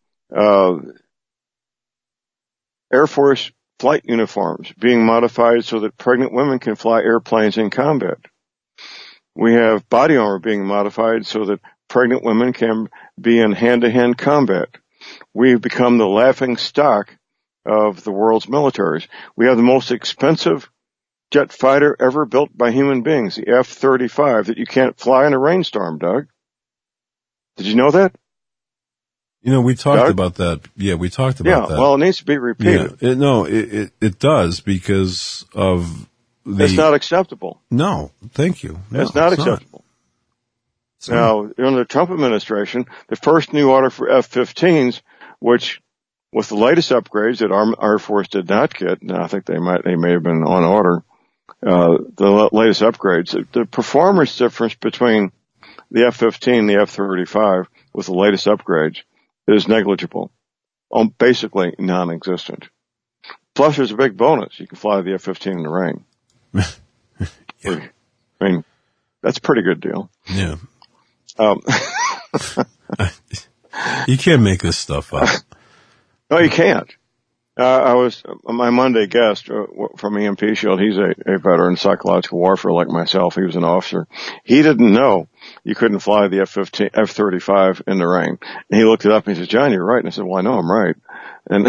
Air Force flight uniforms being modified so that pregnant women can fly airplanes in combat. We have body armor being modified so that pregnant women can be in hand-to-hand combat. We've become the laughing stock of the world's militaries. We have the most expensive jet fighter ever built by human beings, the F-35, that you can't fly in a rainstorm, Doug. Did you know that? We talked about that. Yeah, we talked about that. Yeah, well, it needs to be repeated. Yeah, it does because of It's not acceptable. No, thank you. No, it's not acceptable. Now, under the Trump administration, the first new order for F-15s, which with the latest upgrades that our Air Force did not get, and I think they may have been on order, the latest upgrades, the performance difference between the F-15 and the F-35 with the latest upgrades is negligible, basically non-existent. Plus, there's a big bonus. You can fly the F-15 in the rain. Yeah. I mean, that's a pretty good deal. Yeah. You can't make this stuff up. No, you can't. I was my Monday guest from EMP Shield. He's a veteran of psychological warfare like myself. He was an officer. He didn't know you couldn't fly the F-35 in the rain. And he looked it up and he said, "John, you're right." And I said, "Well, I know I'm right." And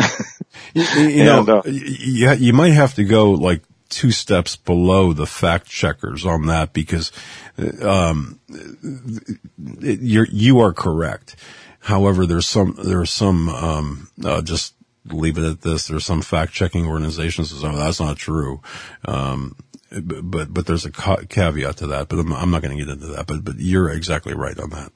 you might have to go like 2 steps below the fact checkers on that, because you are correct. However, there's some just leave it at this. There's some fact checking organizations that say, that's not true. But there's a caveat to that, but I'm not going to get into that, but you're exactly right on that.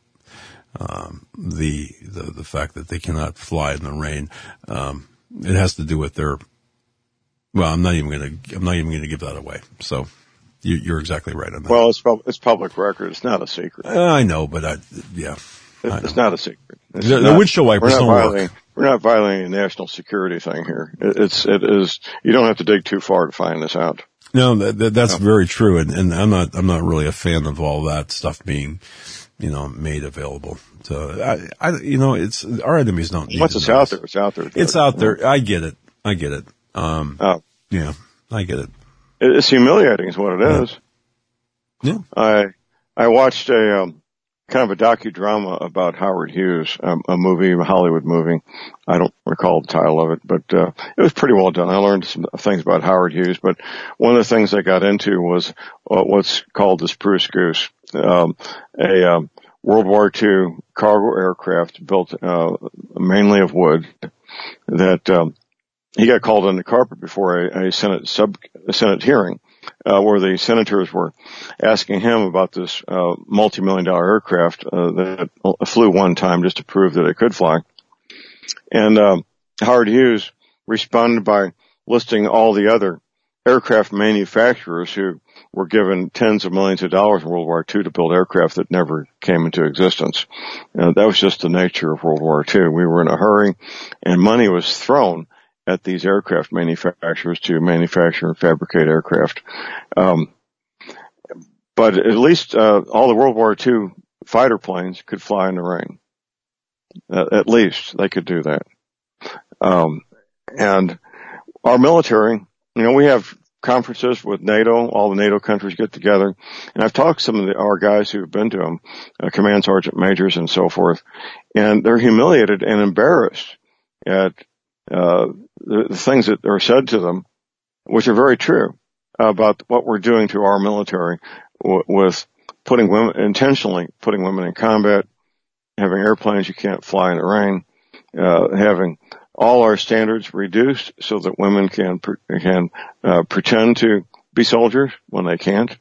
The fact that they cannot fly in the rain, it has to do with their, well, I'm not even going to give that away. So you're exactly right on that. Well, it's public record. It's not a secret. I know, but it's not a secret. The windshield wipers don't work. We're not violating a national security thing here. It is, you don't have to dig too far to find this out. No, that's very true. And I'm not really a fan of all that stuff being, made available. So it's, our enemies don't need once it's out there, it's out there. It's out there. I get it. Yeah, I get it. It's humiliating is what it is. Yeah. I watched a kind of a docudrama about Howard Hughes, a Hollywood movie. I don't recall the title of it, but it was pretty well done. I learned some things about Howard Hughes, but one of the things I got into was what's called the Spruce Goose, a World War II cargo aircraft built mainly of wood that he got called on the carpet before a Senate hearing, where the senators were asking him about this multi-million-dollar aircraft that flew one time just to prove that it could fly. And Howard Hughes responded by listing all the other aircraft manufacturers who were given tens of millions of dollars in World War II to build aircraft that never came into existence. That was just the nature of World War II. We were in a hurry, and money was thrown at these aircraft manufacturers to manufacture and fabricate aircraft. But at least all the World War II fighter planes could fly in the rain. At least they could do that. And our military, we have conferences with NATO. All the NATO countries get together. And I've talked to some of our guys who've been to them, command sergeant majors and so forth, and they're humiliated and embarrassed at the things that are said to them, which are very true, about what we're doing to our military with intentionally putting women in combat, having airplanes you can't fly in the rain, having all our standards reduced so that women can pretend to be soldiers when they can't.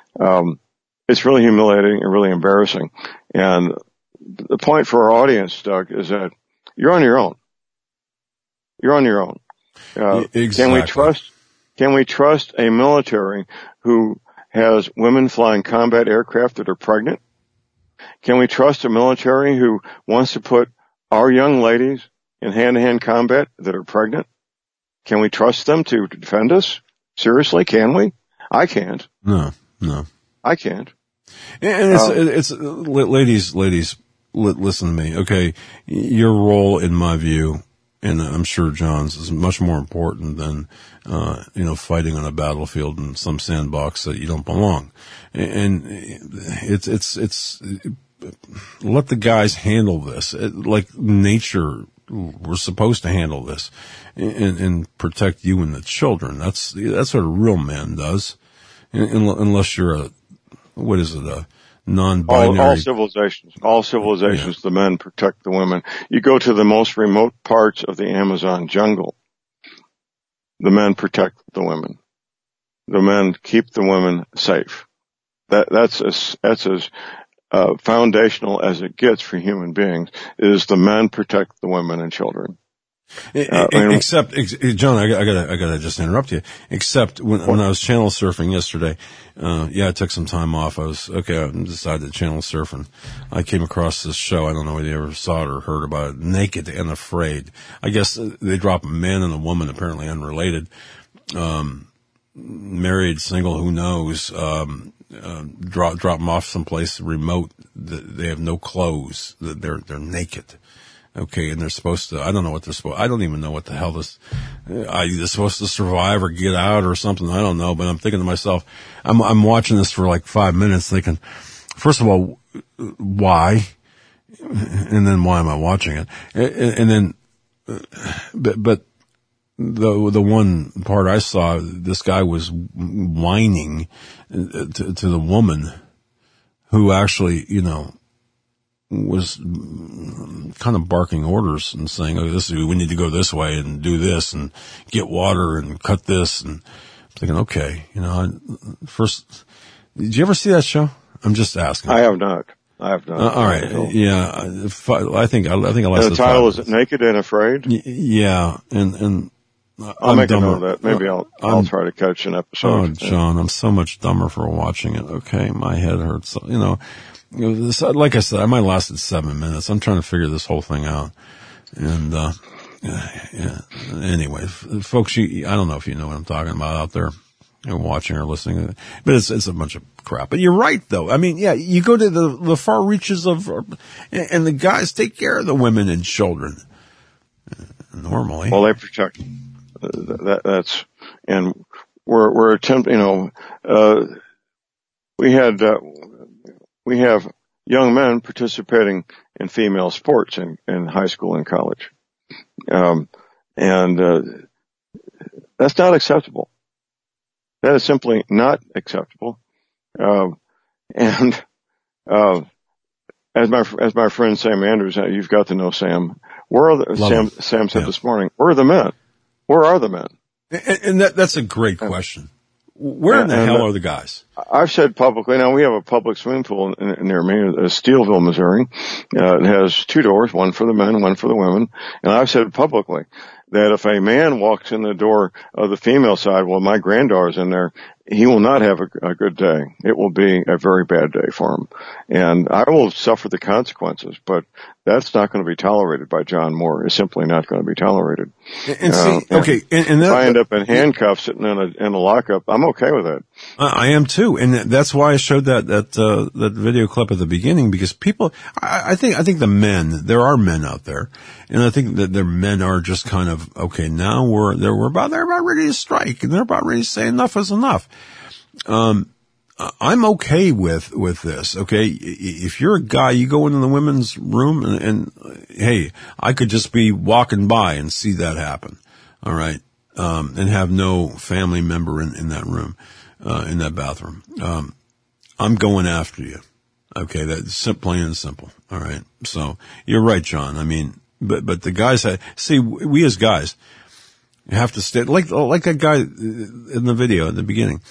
It's really humiliating and really embarrassing. And the point for our audience, Doug, is that you're on your own. You're on your own. Exactly. Can we trust a military who has women flying combat aircraft that are pregnant? Can we trust a military who wants to put our young ladies in hand-to-hand combat that are pregnant? Can we trust them to defend us? Seriously, can we? I can't. No. I can't. And it's ladies, listen to me. Okay. Your role, in my view, and I'm sure John's, is much more important than, fighting on a battlefield in some sandbox that you don't belong. And it's, let the guys handle this. Like nature, we're supposed to handle this and protect you and the children. That's what a real man does. Unless you're a non-binary. All civilizations, yeah. The men protect the women. You go to the most remote parts of the Amazon jungle, the men protect the women. The men keep the women safe. That's as foundational as it gets for human beings, is the men protect the women and children. Except, John, I gotta just interrupt you. Except when I was channel surfing yesterday, I took some time off. I decided to channel surf, and I came across this show. I don't know whether you ever saw it or heard about it. Naked and Afraid. I guess they drop a man and a woman, apparently unrelated. married, single, who knows, drop them off someplace remote. They have no clothes. They're naked. Okay. And they're supposed to, I don't know what they're supposed, I don't even know what the hell they're supposed to survive or get out or something. I don't know, but I'm thinking to myself, I'm watching this for like 5 minutes thinking, first of all, why? And then why am I watching it? And then, but the one part I saw, this guy was whining to the woman who actually, was kind of barking orders and saying, "Oh, we need to go this way and do this and get water and cut this." And I'm thinking, okay, first, did you ever see that show? I'm just asking. I have not. All right. Yeah. I think I lasted. And the title is Naked and Afraid? Yeah. And I'll make a note of that. Maybe I'll try to catch an episode. Oh, John, I'm so much dumber for watching it. Okay. My head hurts. Like I said, I might have lasted 7 minutes. I'm trying to figure this whole thing out. And, yeah. Anyway, folks, I don't know if you know what I'm talking about out there. Watching or listening, but it's a bunch of crap. But you're right, though. I mean, yeah, you go to the far reaches and the guys take care of the women and children normally. Well, they protect. That's and we're attempting. We have young men participating in female sports in high school and college, and that's not acceptable. That is simply not acceptable. And as my friend Sam Andrews, you've got to know Sam. Sam said this morning, where are the men? Where are the men? And that's a great question. Where in the hell are the guys? I've said publicly, now we have a public swimming pool near me, Steelville, Missouri. It has 2 doors, one for the men, one for the women. And I've said publicly that if a man walks in the door of the female side, well, my granddaughter's in there, he will not have a good day. It will be a very bad day for him. And I will suffer the consequences, but that's not going to be tolerated by John Moore. It's simply not going to be tolerated. And see, okay. And if I end up in handcuffs sitting in a lockup, I'm okay with that. I am too. And that's why I showed that video clip at the beginning, because people, I think the men, there are men out there, and I think that their men are just kind of, okay, now they're about ready to strike, and they're about ready to say enough is enough. I'm okay with this, okay? If you're a guy, you go into the women's room and hey, I could just be walking by and see that happen, all right? And have no family member in that room, in that bathroom. I'm going after you. Okay, that's plain and simple, all right? So, you're right, John. I mean, but the guys we as guys have to stay, like that guy in the video at the beginning.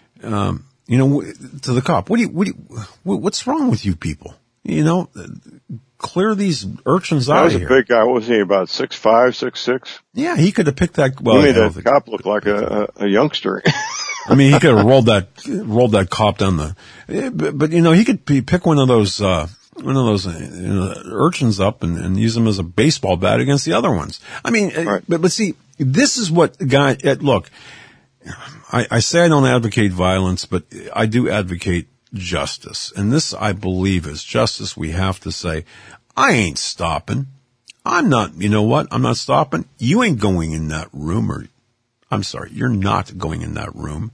To the cop, what's wrong with you people? Clear these urchins out of here. That was a big guy. What was he, about 6'5", 6'6"? Yeah, he could have picked that. Well, the cop looked like a youngster. I mean, he could have rolled that cop down but he could pick one of those urchins up and use them as a baseball bat against the other ones. I mean, right. But see, this is what look, I say I don't advocate violence, but I do advocate justice. And this, I believe, is justice. We have to say, I ain't stopping. I'm not, I'm not stopping. You ain't going in that room, you're not going in that room.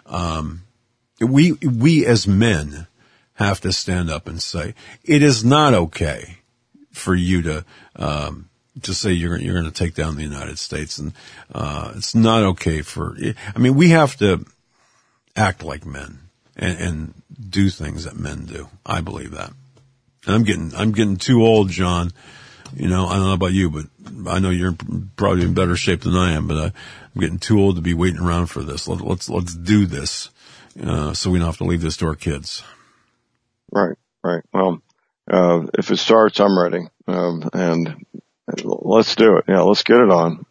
We as men have to stand up and say, it is not okay for you to say you're going to take down the United States. And, it's not okay we have to act like men and do things that men do. I believe that. And I'm getting too old, John. I don't know about you, but I know you're probably in better shape than I am, but I'm getting too old to be waiting around for this. Let's do this, so we don't have to leave this to our kids. Right. Well, if it starts, I'm ready. And let's do it. Yeah, let's get it on.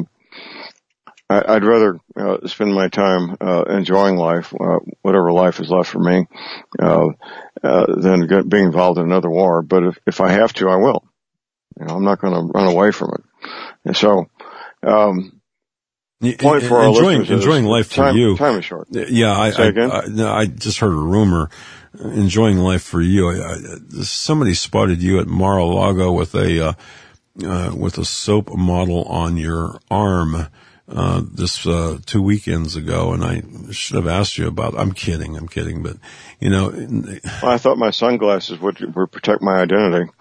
I'd rather spend my time enjoying life, whatever life is left for me, than being involved in another war. But if I have to, I will. I'm not going to run away from it. And so, point for our listeners enjoying life for you. Time is short. Yeah, I just heard a rumor. Enjoying life for you. Somebody spotted you at Mar-a-Lago with a soap model on your arm this 2 weekends ago, and I should have asked you about. I'm kidding, but Well, I thought my sunglasses would protect my identity.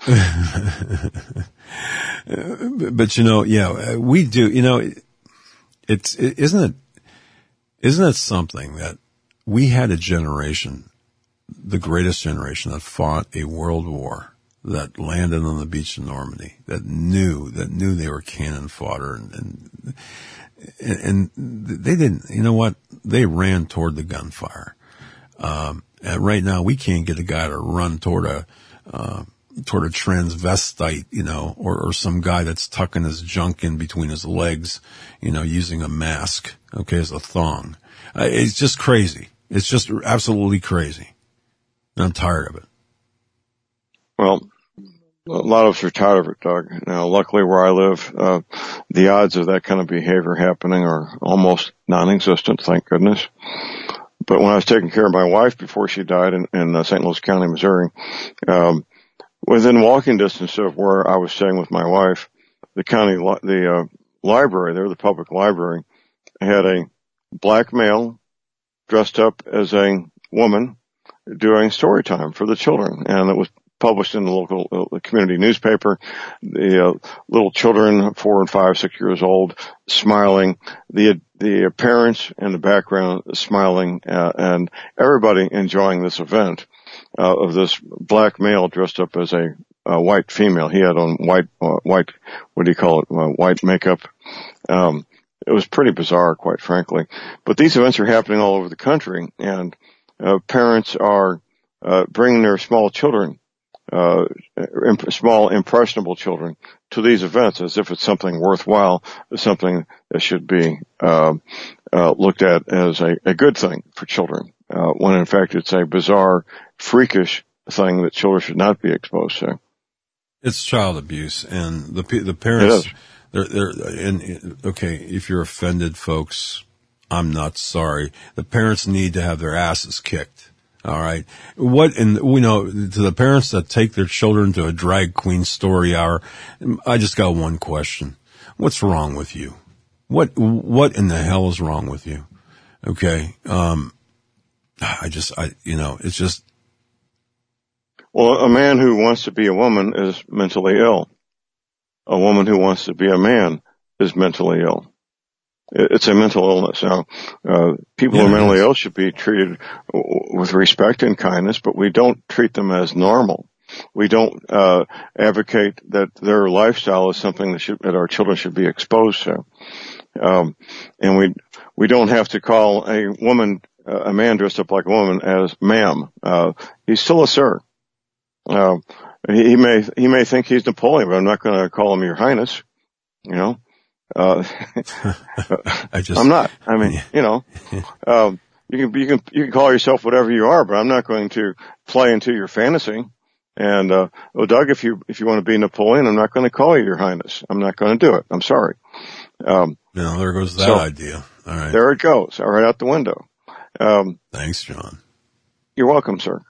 But yeah, we do. Isn't it something that we had a generation, the greatest generation, that fought a world war, that landed on the beach of Normandy, that knew they were cannon fodder, and they didn't. You know what? They ran toward the gunfire. And right now, we can't get a guy to run toward a transvestite, or some guy that's tucking his junk in between his legs, using a mask, as a thong. It's just crazy. It's just absolutely crazy. And I'm tired of it. Well, a lot of us are tired of it, Doug. Now, luckily where I live, the odds of that kind of behavior happening are almost non-existent, thank goodness. But when I was taking care of my wife before she died in St. Louis County, Missouri, within walking distance of where I was staying with my wife, the library there, the public library, had a black male dressed up as a woman doing story time for the children, and it was published in the local community newspaper. The little children, 4 and 5, 6 years old, smiling. The parents in the background smiling, and everybody enjoying this event of this black male dressed up as a white female. He had on white. What do you call it? White makeup. It was pretty bizarre, quite frankly. But these events are happening all over the country, and parents are bringing their small children, small impressionable children, to these events as if it's something worthwhile, something that should be looked at as a good thing for children, when in fact it's a bizarre, freakish thing that children should not be exposed to. It's child abuse, and the parents. Okay, if you're offended, folks, I'm not sorry. The parents need to have their asses kicked. All right. To the parents that take their children to a drag queen story hour, I just got one question. What's wrong with you? What in the hell is wrong with you? Okay. It's just. Well, a man who wants to be a woman is mentally ill. A woman who wants to be a man is mentally ill. It's a mental illness. Now, people who are mentally ill should be treated with respect and kindness, but we don't treat them as normal. We don't advocate that their lifestyle is something that our children should be exposed to. And we don't have to call a man dressed up like a woman as ma'am. He's still a sir. He may think he's Napoleon, but I'm not going to call him Your Highness. I'm not. I mean, you can call yourself whatever you are, but I'm not going to play into your fantasy. And, Doug, if you want to be Napoleon, I'm not going to call you Your Highness. I'm not going to do it. I'm sorry. There goes that idea. All right. There it goes. Right out the window. Thanks, John. You're welcome, sir.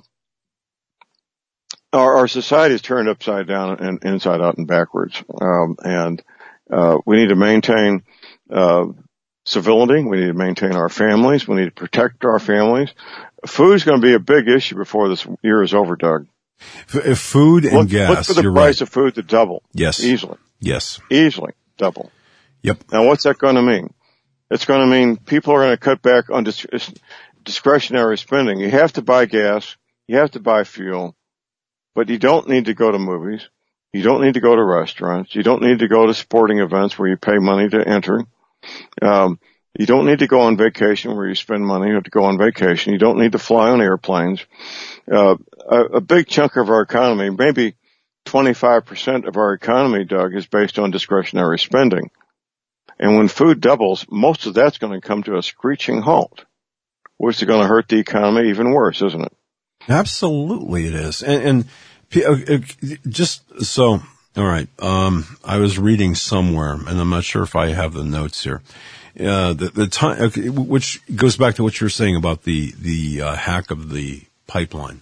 Our society is turned upside down and inside out and backwards. We need to maintain civility. We need to maintain our families. We need to protect our families. Food is going to be a big issue before this year is over, Doug. If food and gas, look for the price of food to double. Yes. Easily. Yes. Easily double. Yep. Now, what's that going to mean? It's going to mean people are going to cut back on discretionary spending. You have to buy gas. You have to buy fuel. But you don't need to go to movies. You don't need to go to restaurants. You don't need to go to sporting events where you pay money to enter. You don't need to go on vacation where you spend money to go on vacation. You don't need to fly on airplanes. A big chunk of our economy, maybe 25% of our economy, Doug, is based on discretionary spending. And when food doubles, most of that's going to come to a screeching halt, which is going to hurt the economy even worse, isn't it? Absolutely it is. And just so All right. I was reading somewhere, and I'm not sure if I have the notes here. The time, okay, which goes back to what you were saying about the hack of the pipeline.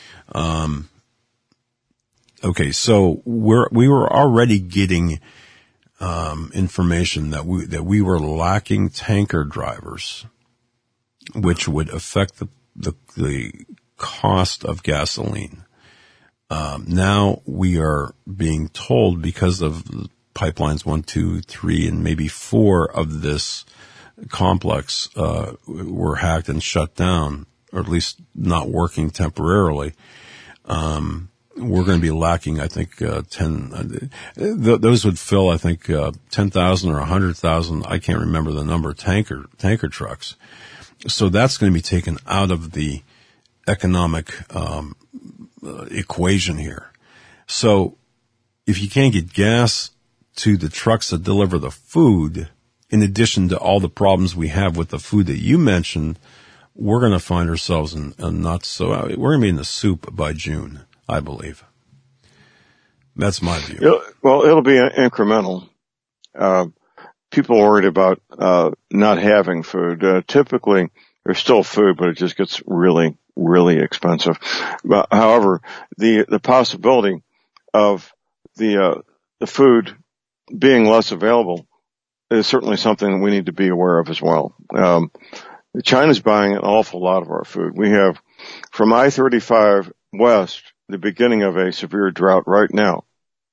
Okay, so we were already getting information that we were lacking tanker drivers, which would affect the cost of gasoline. Now we are being told, because of pipelines 1, 2, 3, and maybe 4 of this complex were hacked and shut down, or at least not working temporarily. We're going to be lacking, I think, 10. Those would fill, I think, 10,000 or 100,000. I can't remember the number. Tanker trucks. So that's going to be taken out of the economic equation here. So if you can't get gas to the trucks that deliver the food, in addition to all the problems we have with the food that you mentioned, we're going to find ourselves in we're going to be in the soup by June, I believe. That's my view. Well, it'll be incremental. People are worried about not having food. Typically, there's still food, but it just gets really, really expensive. But, however, the possibility of the food being less available is certainly something we need to be aware of as well. China's buying an awful lot of our food. We have, from I-35 west, the beginning of a severe drought right now.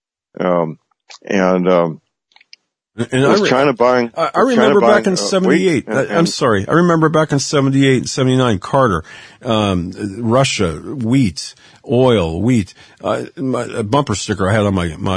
China buying? I remember back in 78. I'm sorry. I remember back in 78 and 79, Carter, Russia, wheat, oil, wheat, a bumper sticker I had on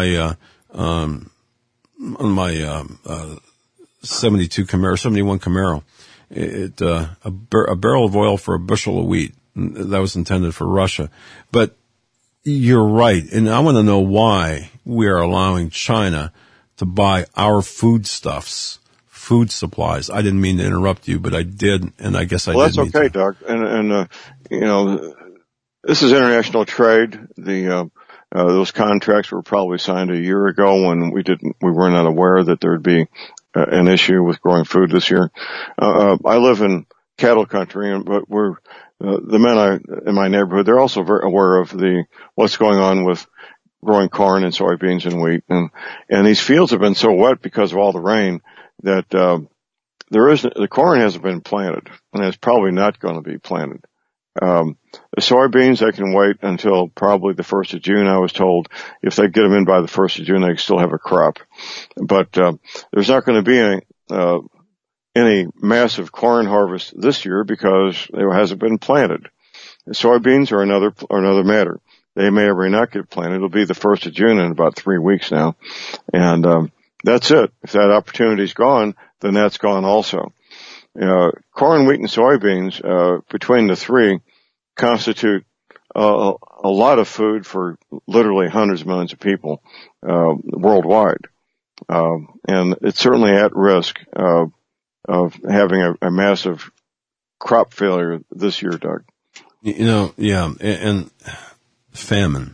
my 72 Camaro, 71 Camaro. A barrel of oil for a bushel of wheat. That was intended for Russia. But you're right. And I want to know why we are allowing China to buy our food supplies. I didn't mean to interrupt you, but I did, and I guess I did. Well, that's okay, Doug. And this is international trade. Those contracts were probably signed a year ago when we were not aware that there would be an issue with growing food this year. I live in cattle country, but the men in my neighborhood, they're also very aware of what's going on with growing corn and soybeans and wheat. And these fields have been so wet because of all the rain that, the corn hasn't been planted, and it's probably not going to be planted. The soybeans, they can wait until probably the 1st of June, I was told. If they get them in by the 1st of June, they still have a crop. But, there's not going to be any massive corn harvest this year because it hasn't been planted. The soybeans are another matter. They may or may not get planted. It'll be the 1st of June in about 3 weeks now. And, that's it. If that opportunity's gone, then that's gone also. Corn, wheat, and soybeans, between the three, constitute a lot of food for literally hundreds of millions of people, worldwide. And it's certainly at risk of having a massive crop failure this year, Doug. Yeah, and famine.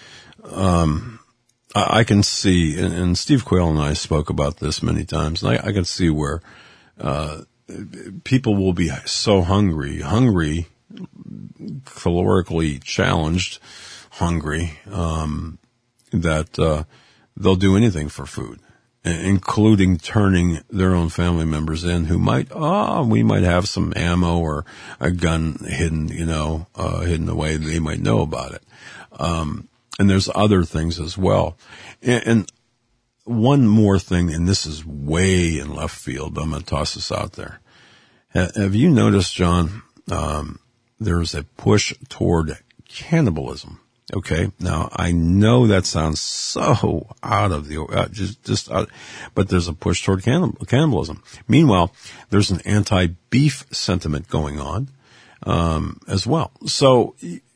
I can see, and Steve Quayle and I spoke about this many times, and I can see where people will be so hungry, calorically challenged, that they'll do anything for food, including turning their own family members in who we might have some ammo or a gun hidden away. They might know about it. And there's other things as well. And one more thing, and this is way in left field, but I'm going to toss this out there. Have you noticed, John, there's a push toward cannibalism? Okay. Now, I know that sounds so out of the, but there's a push toward cannibalism. Meanwhile, there's an anti-beef sentiment going on, as well. So,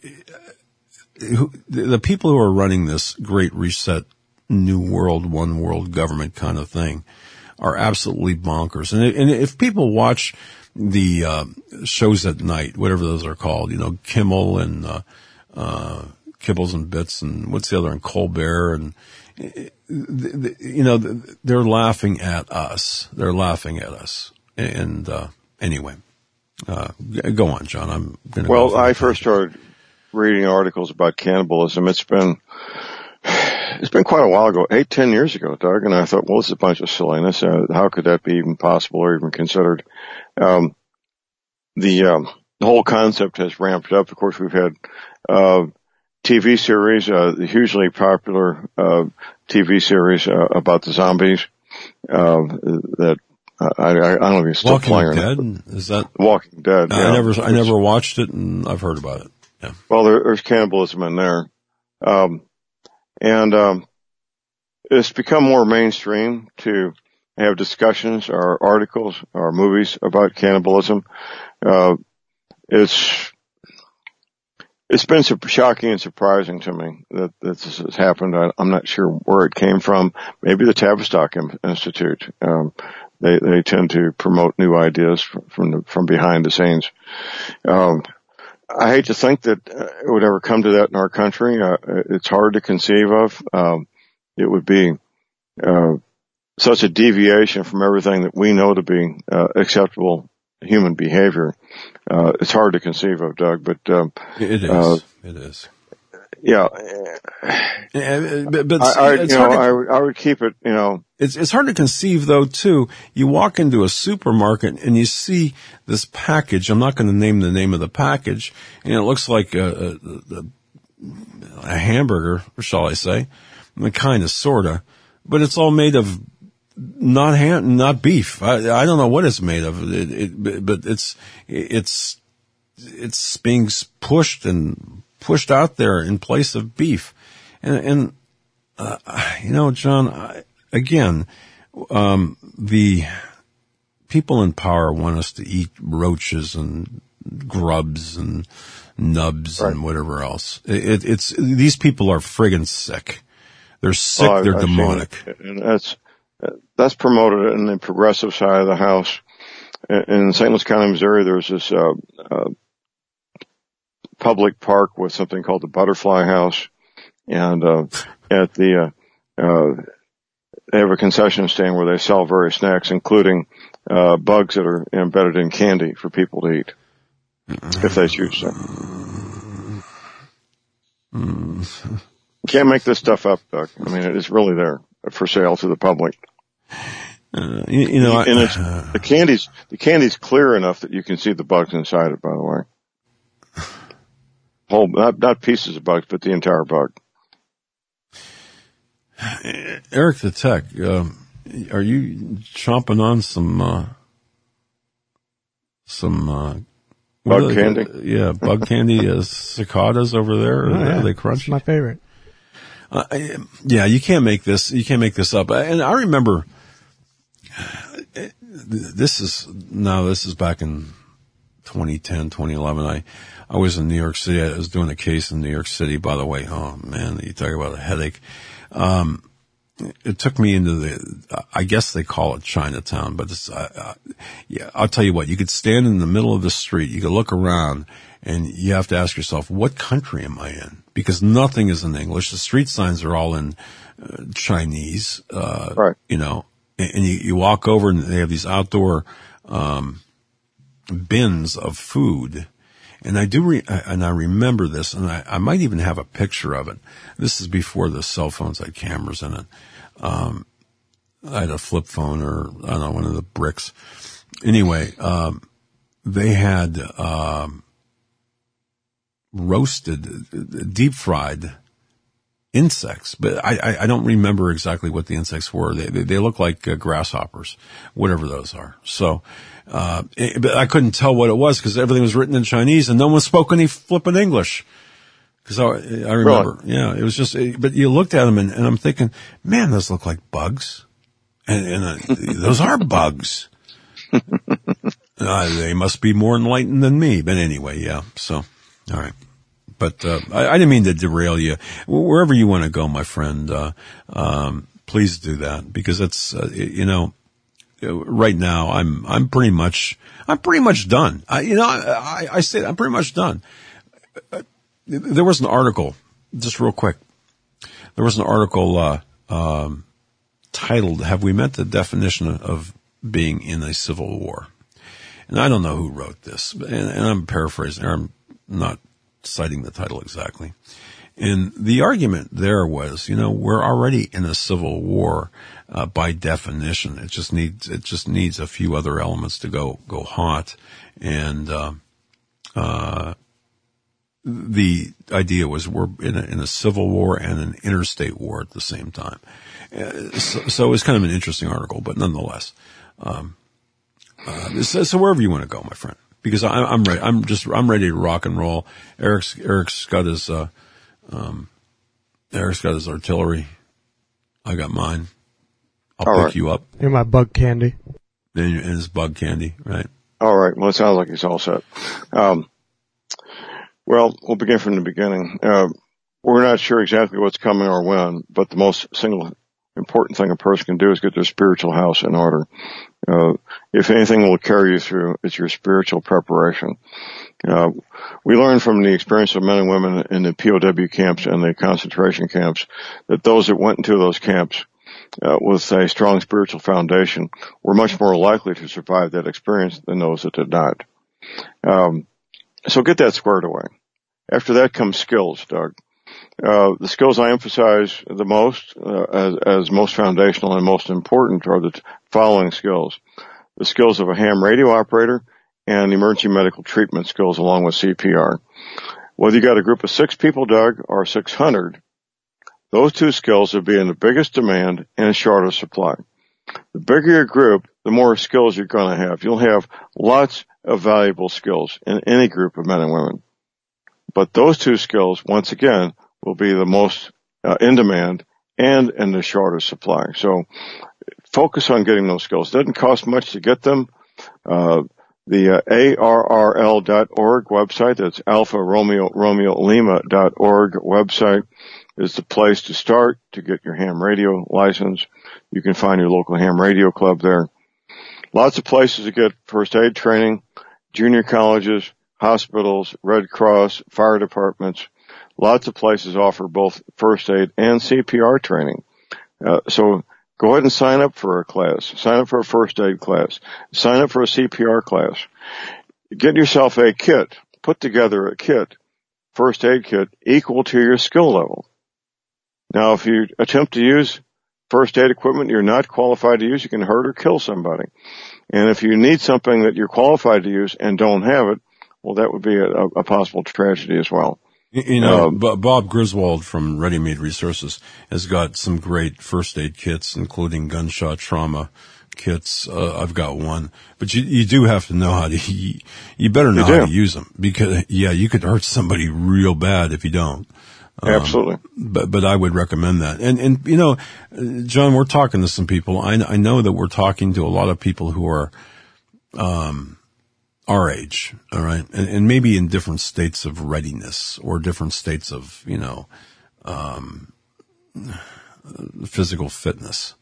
the people who are running this great reset, new world, one world government kind of thing are absolutely bonkers. And if people watch the shows at night, whatever those are called, Kimmel and Kibbles and Bits, and what's the other one? Colbert, and they're laughing at us. They're laughing at us. And anyway, go on, John. I'm going to. Well, I first started reading articles about cannibalism. It's been quite a while ago, 10 years ago, Doug, and I thought, well, this is a bunch of silliness. How could that be even possible or even considered? The whole concept has ramped up. Of course, we've had TV series, the hugely popular TV series about the zombies that I don't know if you're still playing. Walking Dead? Is that Walking Dead? Yeah. I never watched it, and I've heard about it. Yeah. Well, there's cannibalism in there, and it's become more mainstream to have discussions or articles or movies about cannibalism. It's been shocking and surprising to me that this has happened. I'm not sure where it came from. Maybe the Tavistock Institute. They tend to promote new ideas from behind the scenes. I hate to think that it would ever come to that in our country. It's hard to conceive of. It would be such a deviation from everything that we know to be acceptable human behavior. It's hard to conceive of, Doug, but it is. It is. Yeah. But I would keep it, It's hard to conceive, though, too. You walk into a supermarket and you see this package. I'm not going to name the name of the package, and it looks like a hamburger, shall I say, kind of, sorta, but it's all made of not beef. I don't know what it's made of, but it's being pushed out there in place of beef. And John, the people in power want us to eat roaches and grubs and nubs and whatever else. These people are friggin' sick. They're sick. They're demonic. And that's promoted in the progressive side of the house. In St. Louis County, Missouri, there's this public park with something called the Butterfly House, and at the they have a concession stand where they sell various snacks, including bugs that are embedded in candy for people to eat if they choose to. Can't make this stuff up, Doug. I mean, it is really there for sale to the public. And the candy's clear enough that you can see the bugs inside it, by the way. Whole, not pieces of bugs, but the entire bug. Eric the Tech, are you chomping on some bug candy? Yeah, bug candy, cicadas over there. Yeah, are they crunchy? That's my favorite. Yeah, you can't make this up. And I remember, this is back in 2010, 2011. I was in New York City. I was doing a case in New York City, by the way. Oh man, you talk about a headache. It took me into I guess they call it Chinatown, but it's, yeah, I'll tell you what, you could stand in the middle of the street, you could look around, and you have to ask yourself, what country am I in? Because nothing is in English. The street signs are all in Chinese, right. And you walk over and they have these outdoor, bins of food. And I remember this, and I might even have a picture of it. This is before the cell phones had cameras in it. I had a flip phone, or I don't know, one of the bricks. Anyway, they had, roasted, deep fried insects, but I don't remember exactly what the insects were. They look like grasshoppers, whatever those are. So, but I couldn't tell what it was because everything was written in Chinese and no one spoke any flippin' English. Cause I remember, really? Yeah, it was just, but you looked at them and I'm thinking, man, those look like bugs. And those are bugs. They must be more enlightened than me. But anyway, yeah. So, all right. But, I didn't mean to derail you. Wherever you want to go, my friend, please do that because it's, right now I'm pretty much done. I say I'm pretty much done. There was an article just real quick, there was an article titled, "Have we met the definition of being in a civil war?" And I don't know who wrote this, and I'm paraphrasing, or I'm not citing the title exactly. And the argument there was, we're already in a civil war by definition. It just needs a few other elements to go hot. And the idea was we're in a civil war and an interstate war at the same time. So it was kind of an interesting article, but nonetheless. So wherever you want to go, my friend, because I'm ready. I'm ready to rock and roll. Eric's got his artillery. I got mine. I'll pick you up. You're my bug candy. And his bug candy, right? All right. Well, it sounds like he's all set. Well, we'll begin from the beginning. We're not sure exactly what's coming or when, but the most single important thing a person can do is get their spiritual house in order. If anything will carry you through, it's your spiritual preparation. We learned from the experience of men and women in the POW camps and the concentration camps that those that went into those camps with a strong spiritual foundation were much more likely to survive that experience than those that did not. So get that squared away. After that comes skills, Doug. The skills I emphasize the most, as most foundational and most important, are the following skills. The skills of a ham radio operator and emergency medical treatment skills along with CPR. Whether you got a group of 6 people, Doug, or 600, those 2 skills will be in the biggest demand and in shorter supply. The bigger your group, the more skills you're going to have. You'll have lots of valuable skills in any group of men and women. But those 2 skills, once again, will be the most in demand and in the shorter supply. So focus on getting those skills. It doesn't cost much to get them. The ARRL.org website, that's Alpha Romeo Lima.org website, is the place to start to get your ham radio license. You can find your local ham radio club there. Lots of places to get first aid training, junior colleges, hospitals, Red Cross, fire departments. Lots of places offer both first aid and CPR training. So go ahead and sign up for a class. Sign up for a first aid class. Sign up for a CPR class. Get yourself a kit. Put together a kit, first aid kit, equal to your skill level. Now, if you attempt to use first aid equipment you're not qualified to use, you can hurt or kill somebody. And if you need something that you're qualified to use and don't have it, well, that would be a possible tragedy as well. Bob Griswold from Ready Made Resources has got some great first aid kits, including gunshot trauma kits. I've got one, but you do have to know how to, you better know how to use them, because you could hurt somebody real bad if you don't. Absolutely. But I would recommend that. And John, we're talking to some people. I know that we're talking to a lot of people who are, our age, all right, and maybe in different states of readiness or different states of, physical fitness.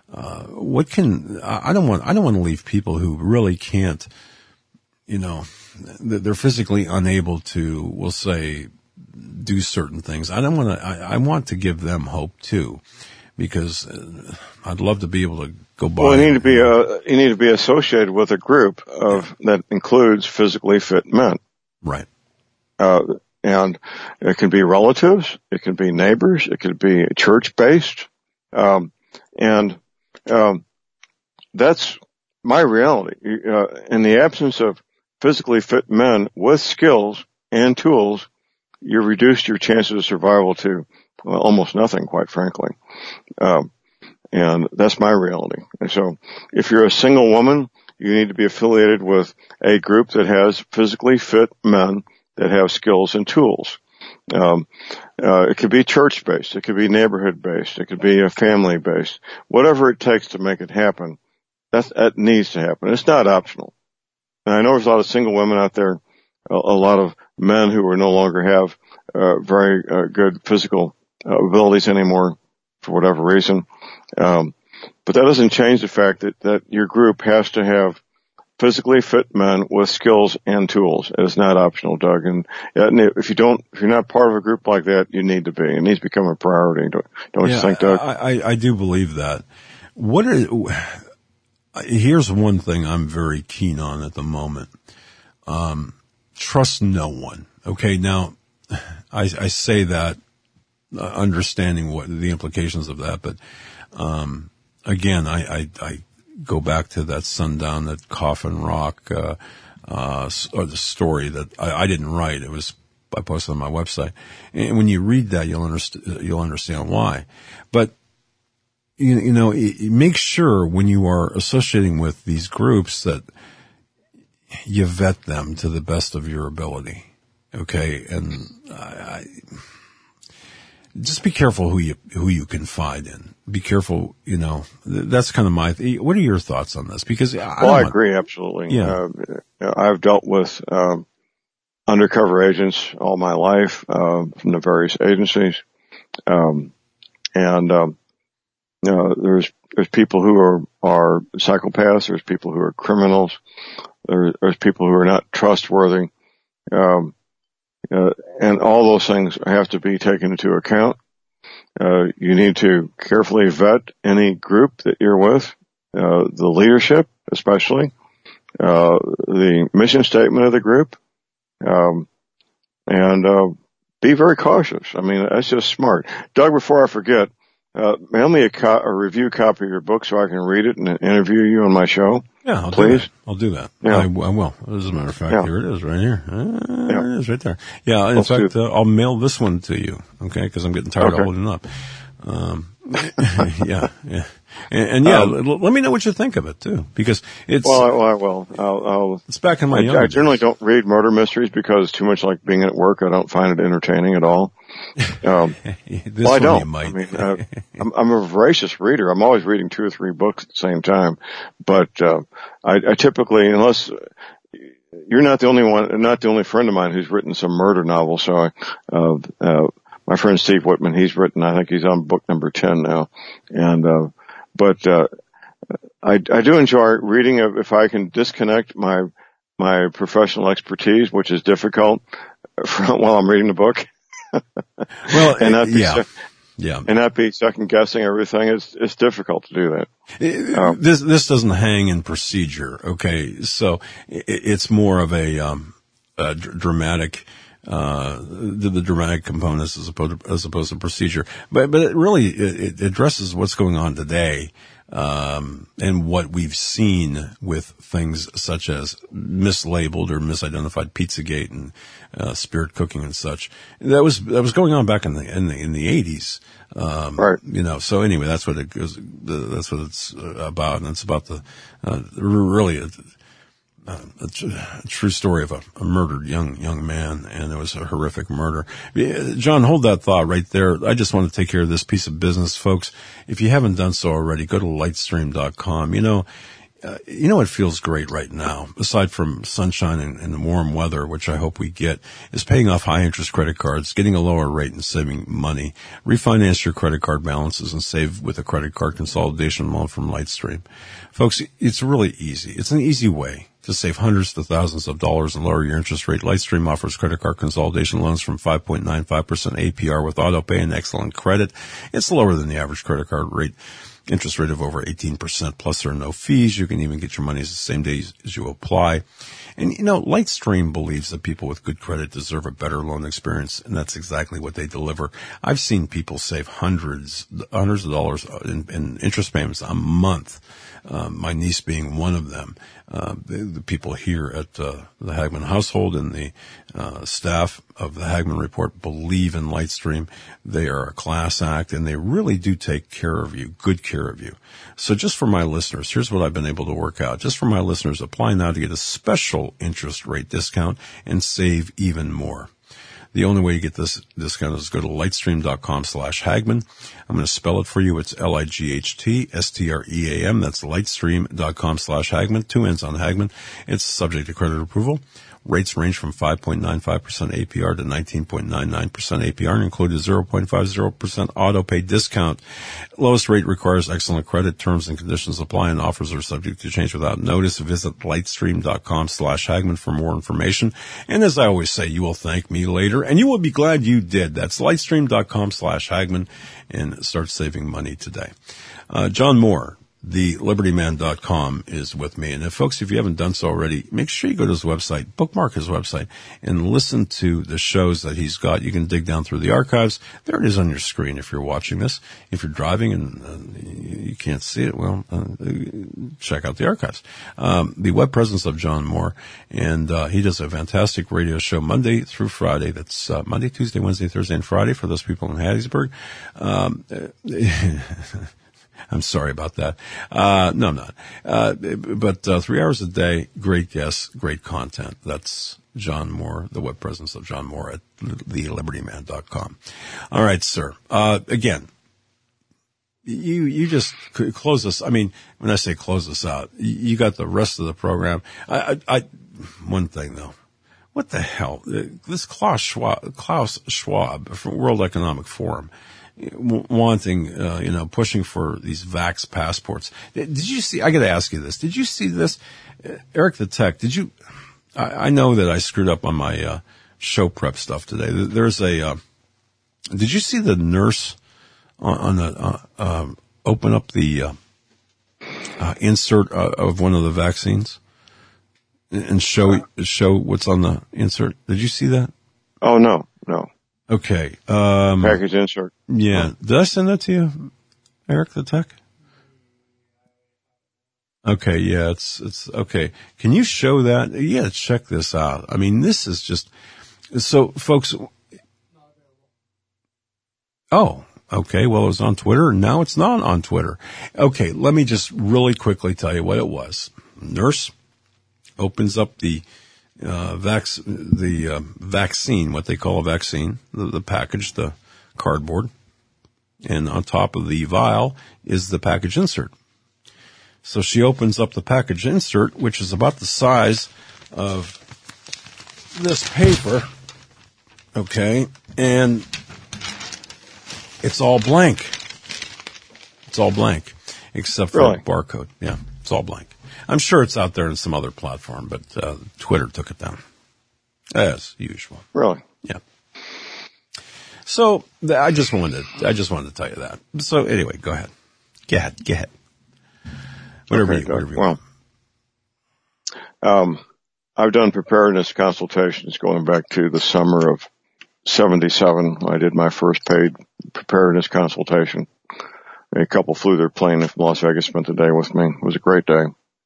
I don't want to leave people who really can't, they're physically unable to, we'll say, do certain things. I want to give them hope too, because I'd love to be able to go by. Well, you need to be associated with a group that includes physically fit men. Right. And it can be relatives, it can be neighbors, it could be church-based. And that's my reality. In the absence of physically fit men with skills and tools, you reduced your chances of survival to almost nothing, quite frankly. And that's my reality. And so if you're a single woman, you need to be affiliated with a group that has physically fit men that have skills and tools. It could be church-based. It could be neighborhood-based. It could be family-based. Whatever it takes to make it happen, that needs to happen. It's not optional. And I know there's a lot of single women out there, a lot of men who no longer have very good physical abilities anymore for whatever reason. But that doesn't change the fact that your group has to have physically fit men with skills and tools. It's not optional, Doug. And if you're not part of a group like that, you need to be. It needs to become a priority. Don't you think, Doug? I do believe that. Here's one thing I'm very keen on at the moment. Trust no one. Okay. Now, I say that, understanding what the implications of that, but, again, I go back to that Sundown, that Coffin Rock, or the story that I didn't write. I posted on my website. And when you read that, you'll understand why. But, make sure when you are associating with these groups that you vet them to the best of your ability. Okay. And just be careful who you confide in. Be careful, that's kind of what are your thoughts on this? Because I agree, absolutely. Yeah. I've dealt with, undercover agents all my life, from the various agencies. There's people who are psychopaths. There's people who are criminals. There's people who are not trustworthy. And all those things have to be taken into account. You need to carefully vet any group that you're with, the leadership, especially, the mission statement of the group, and be very cautious. I mean, that's just smart. Doug, before I forget, mail me a review copy of your book so I can read it and interview you on my show. Yeah, please. I'll do that. Yeah. I will. As a matter of fact, Here it is, right here. It is right there. Yeah, in Let's fact, I'll mail this one to you, okay? Because I'm getting tired of holding up. Yeah. And let me know what you think of it too, because it's. Well, I will. It's back in my younger I generally don't read murder mysteries because it's too much like being at work. I don't find it entertaining at all. I don't. You might. I mean, I'm a voracious reader. I'm always reading 2 or 3 books at the same time. But I typically, unless you're not the only friend of mine who's written some murder novels. So my friend Steve Whitman, I think he's on book number 10 now. And but I do enjoy reading if I can disconnect my professional expertise, which is difficult, while I'm reading the book. Well, and not be second guessing everything. It's difficult to do that. This doesn't hang in procedure. Okay. So it's more of a dramatic, the dramatic components as opposed to procedure. But it really, it addresses what's going on today. And what we've seen with things such as mislabeled or misidentified Pizzagate and spirit cooking and such. That was going on back in the 80s. Right. So anyway, that's what it goes. That's what it's about, and it's about the really a true story of a murdered young man, and it was a horrific murder. John, hold that thought right there. I just want to take care of this piece of business, folks. If you haven't done so already, go to lightstream.com. It feels great right now, aside from sunshine and warm weather, which I hope we get, is paying off high interest credit cards, getting a lower rate and saving money. Refinance your credit card balances and save with a credit card consolidation loan from Lightstream. Folks, it's really easy. It's an easy way to save hundreds to thousands of dollars and lower your interest rate. Lightstream offers credit card consolidation loans from 5.95% APR with auto pay and excellent credit. It's lower than the average credit card rate. Interest rate of over 18%, plus there are no fees. You can even get your money the same day as you apply. And, Lightstream believes that people with good credit deserve a better loan experience, and that's exactly what they deliver. I've seen people save hundreds of dollars in interest payments a month. My niece being one of them. The people here at the Hagman household and the staff of the Hagman Report believe in Lightstream. They are a class act, and they really do take care of you, good care of you. So just for my listeners, here's what I've been able to work out. Just for my listeners, apply now to get a special interest rate discount and save even more. The only way you get this discount is go to lightstream.com/Hagman. I'm going to spell it for you. It's LIGHTSTREAM. That's lightstream.com/Hagman. 2 N's on Hagman. It's subject to credit approval. Rates range from 5.95% APR to 19.99% APR and include a 0.50% auto pay discount. Lowest rate requires excellent credit. Terms and conditions apply, and offers are subject to change without notice. Visit lightstream.com/Hagman for more information. And as I always say, you will thank me later, and you will be glad you did. That's lightstream.com/Hagman, and start saving money today. John Moore, the libertyman.com, is with me. And folks, if you haven't done so already, make sure you go to his website, bookmark his website, and listen to the shows that he's got. You can dig down through the archives. There it is on your screen if you're watching this. If you're driving and you can't see it, well, check out the archives. The web presence of John Moore, and he does a fantastic radio show Monday through Friday. That's Monday, Tuesday, Wednesday, Thursday, and Friday for those people in Hattiesburg. I'm sorry about that. No, I'm not. But 3 hours a day, great guests, great content. That's John Moore, the web presence of John Moore at thelibertyman.com. All right, sir. Again, you just close us. I mean, when I say close us out, you got the rest of the program. One thing though. What the hell? This Klaus Schwab from World Economic Forum, wanting, pushing for these vax passports. Did you see, I gotta ask you this, did you see this? Eric the Tech, I know that I screwed up on my, show prep stuff today. There's did you see the nurse open up the, insert of one of the vaccines and show what's on the insert? Did you see that? Oh, no. Okay. Package insert. Yeah. Did I send that to you, Eric the Tech? Okay. Yeah. It's okay. Can you show that? Yeah. Check this out. I mean, this is just, so folks. Oh, okay. Well, it was on Twitter. Now it's not on Twitter. Okay. Let me just really quickly tell you what it was. Nurse opens up the vaccine, what they call a vaccine, the package, the cardboard, and on top of the vial is the package insert. So she opens up the package insert, which is about the size of this paper, okay, and it's all blank. It's all blank, except for the barcode. Yeah, it's all blank. I'm sure it's out there in some other platform, but Twitter took it down, as usual. Really? Yeah. So I just wanted to tell you that. So anyway, go ahead. Get ahead. Whatever you want. Well, I've done preparedness consultations going back to the summer of '77. I did my first paid preparedness consultation. A couple flew their plane from Las Vegas, spent the day with me. It was a great day.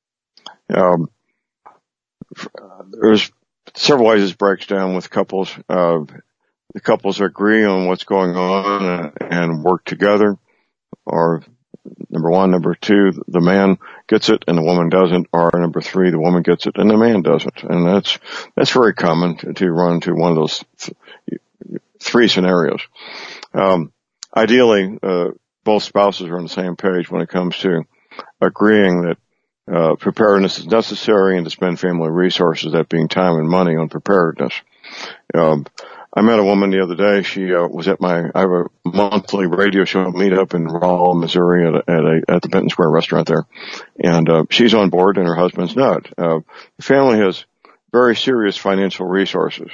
There's several ways this breaks down with couples. The couples agree on what's going on and work together, or number one. Number two, the man gets it and the woman doesn't, or number three, the woman gets it and the man doesn't. And that's very common to run into one of those three scenarios. Ideally, both spouses are on the same page when it comes to agreeing that preparedness is necessary and to spend family resources, that being time and money, on preparedness. I met a woman the other day. She was at I have a monthly radio show meetup in Rawl, Missouri at the Benton Square restaurant there. And she's on board and her husband's not. The family has very serious financial resources.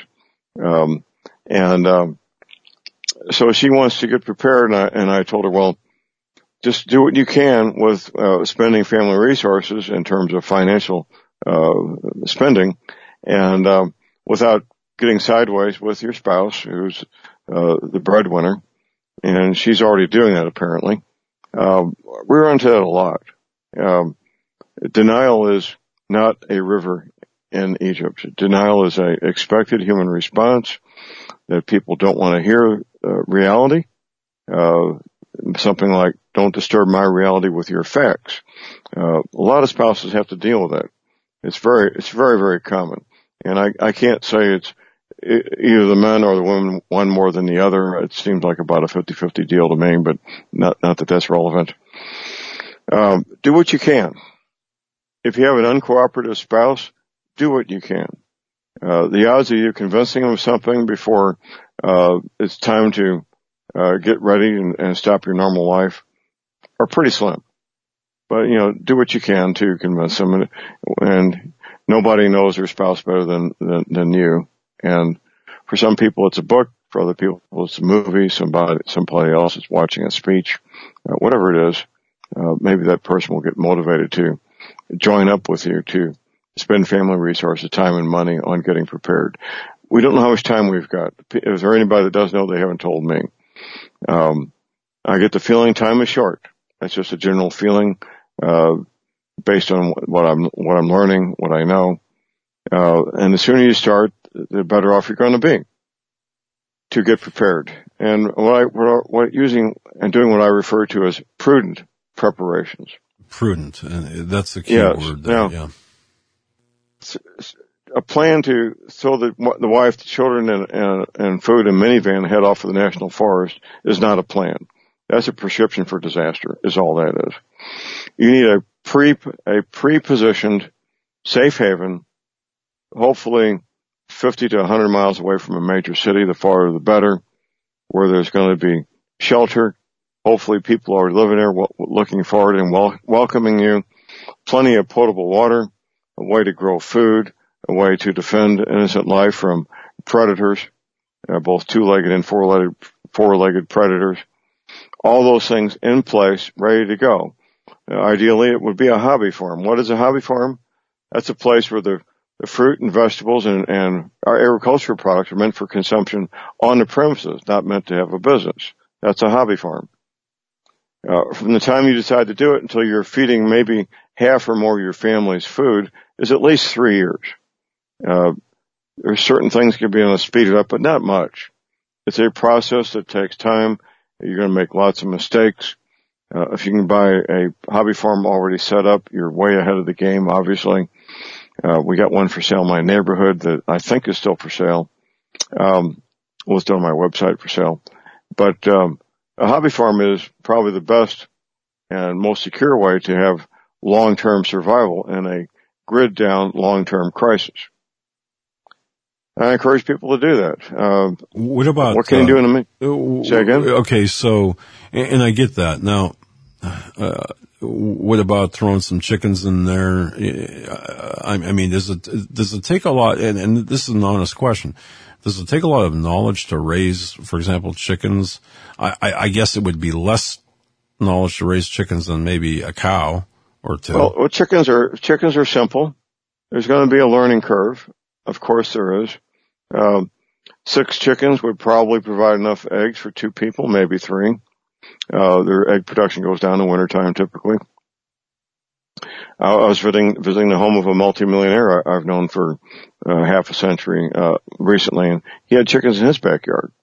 So she wants to get prepared, and I told her, well, just do what you can with spending family resources in terms of financial spending, and without getting sideways with your spouse, who's the breadwinner, and she's already doing that apparently. We run into that a lot. Denial is not a river in Egypt. Denial is a expected human response that people don't want to hear reality. Something like, don't disturb my reality with your facts. A lot of spouses have to deal with that. It's very, very common. And I can't say it's either the men or the women, one more than the other. It seems like about a 50-50 deal to me, but not that that's relevant. Do what you can. If you have an uncooperative spouse, do what you can. The odds of you convincing them of something before it's time to get ready and stop your normal life are pretty slim. But, do what you can to convince them. And nobody knows their spouse better than you. And for some people, it's a book. For other people, it's a movie. Somebody else is watching a speech. Whatever it is, maybe that person will get motivated to join up with you to spend family resources, time and money on getting prepared. We don't know how much time we've got. Is there anybody that does know? They haven't told me. I get the feeling time is short. That's just a general feeling, based on what I'm learning, what I know. And the sooner you start, the better off you're going to be to get prepared. And using and doing what I refer to as prudent preparations. Prudent. And that's the key word there. Now, a plan to throw the wife, the children, and food in a minivan and head off to the national forest is not a plan. That's a prescription for disaster, is all that is. You need a pre-positioned safe haven, hopefully 50 to 100 miles away from a major city, the farther the better, where there's going to be shelter. Hopefully people are living there looking forward and welcoming you. Plenty of potable water, a way to grow food, a way to defend innocent life from predators, both two-legged and four-legged predators. All those things in place, ready to go. Ideally, it would be a hobby farm. What is a hobby farm? That's a place where the fruit and vegetables and our agricultural products are meant for consumption on the premises, not meant to have a business. That's a hobby farm. From the time you decide to do it until you're feeding maybe half or more of your family's food is at least 3 years. There's certain things can be able to speed it up, but not much. It's a process that takes time. You're going to make lots of mistakes. If you can buy a hobby farm already set up, you're way ahead of the game, obviously. We got one for sale in my neighborhood that I think is still for sale. It's on my website for sale. But a hobby farm is probably the best and most secure way to have long-term survival in a grid-down long-term crisis. I encourage people to do that. What can you do in a minute? Say again? Okay, so, and I get that. Now, what about throwing some chickens in there? I mean, does it take a lot, and this is an honest question, does it take a lot of knowledge to raise, for example, chickens? I guess it would be less knowledge to raise chickens than maybe a cow or two. Well, chickens are simple. There's going to be a learning curve. Of course there is. 6 chickens would probably provide enough eggs for 2 people, maybe 3. Their egg production goes down in wintertime typically. I was visiting the home of a multimillionaire I've known for half a century recently, and he had chickens in his backyard.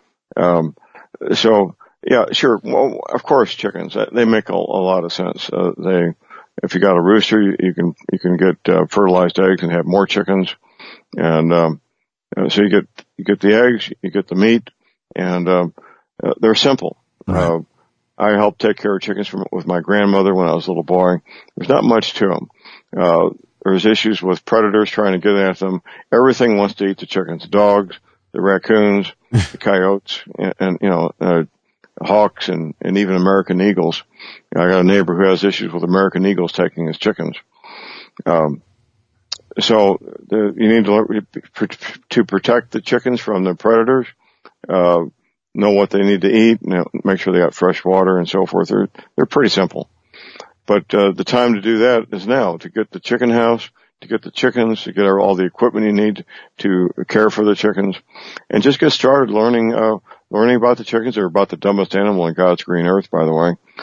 So yeah, sure. Well, of course, chickens they make a lot of sense. If you got a rooster, you can get fertilized eggs and have more chickens, and so you get the eggs, you get the meat, and they're simple. Right. I helped take care of chickens with my grandmother when I was a little boy. There's not much to them. There's issues with predators trying to get at them. Everything wants to eat the chickens. Dogs, the raccoons, the coyotes, and hawks and even American eagles. I got a neighbor who has issues with American eagles taking his chickens. So you need to protect the chickens from the predators. Know what they need to eat, make sure they got fresh water and so forth. They're pretty simple. But the time to do that is now, to get the chicken house, to get the chickens, to get all the equipment you need to care for the chickens, and just get started learning about the chickens. They're about the dumbest animal on God's green earth, by the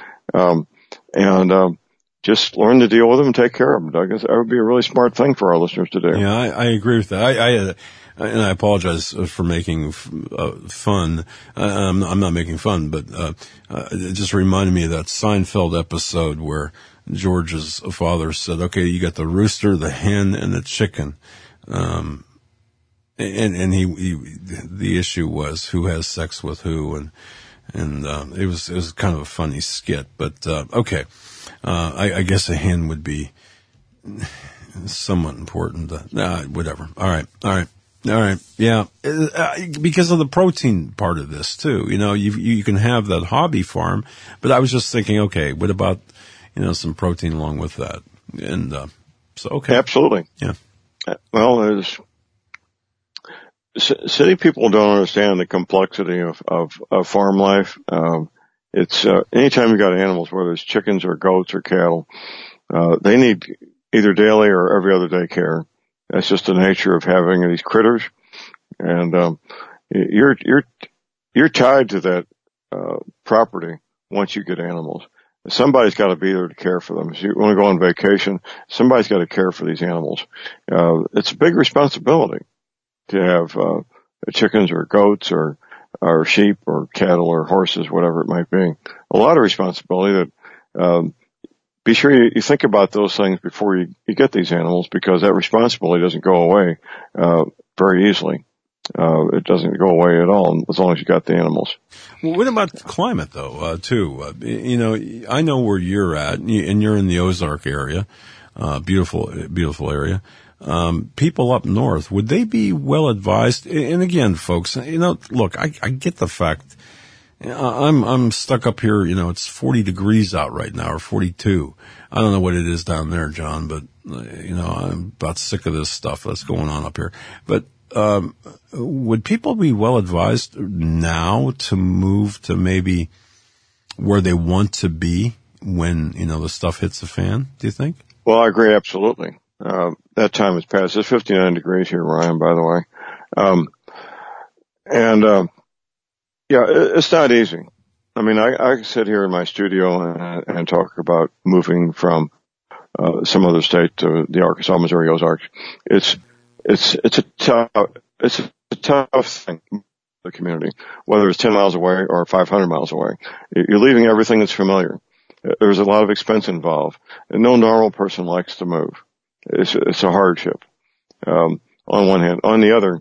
way. Just learn to deal with them and take care of them, Doug. That would be a really smart thing for our listeners to do. Yeah, I agree with that. And I apologize for making fun. I'm not making fun, but it just reminded me of that Seinfeld episode where George's father said, "Okay, you got the rooster, the hen, and the chicken." And the issue was who has sex with who, and it was kind of a funny skit. But okay, I guess a hen would be somewhat important. Whatever. All right. Yeah. Because of the protein part of this too. You can have that hobby farm, but I was just thinking, okay, what about, some protein along with that? And, so, okay. Absolutely. Yeah. Well, city people don't understand the complexity of farm life. It's anytime you got animals, whether it's chickens or goats or cattle, they need either daily or every other day care. That's just the nature of having these critters, and you're tied to that property once you get animals. Somebody's got to be there to care for them. If you want to go on vacation, somebody's got to care for these animals. It's a big responsibility to have chickens or goats or sheep or cattle or horses, whatever it might be. A lot of responsibility that be sure you think about those things before you get these animals, because that responsibility doesn't go away very easily. It doesn't go away at all as long as you got the animals. Well, what about climate, though, too? I know where you're at, and you're in the Ozark area, beautiful area. People up north, would they be well advised? And again, folks, look, I get the fact. I'm stuck up here, it's 40 degrees out right now, or 42. I don't know what it is down there, John, but, I'm about sick of this stuff that's going on up here. But, would people be well advised now to move to maybe where they want to be when, the stuff hits the fan, do you think? Well, I agree, absolutely. That time has passed. It's 59 degrees here where I am, by the way. Yeah, it's not easy. I mean, I sit here in my studio and talk about moving from some other state to the Arkansas, Missouri Ozarks. It's a tough thing for the community, whether it's 10 miles away or 500 miles away. You're leaving everything that's familiar. There's a lot of expense involved, and no normal person likes to move. It's a hardship on one hand. On the other,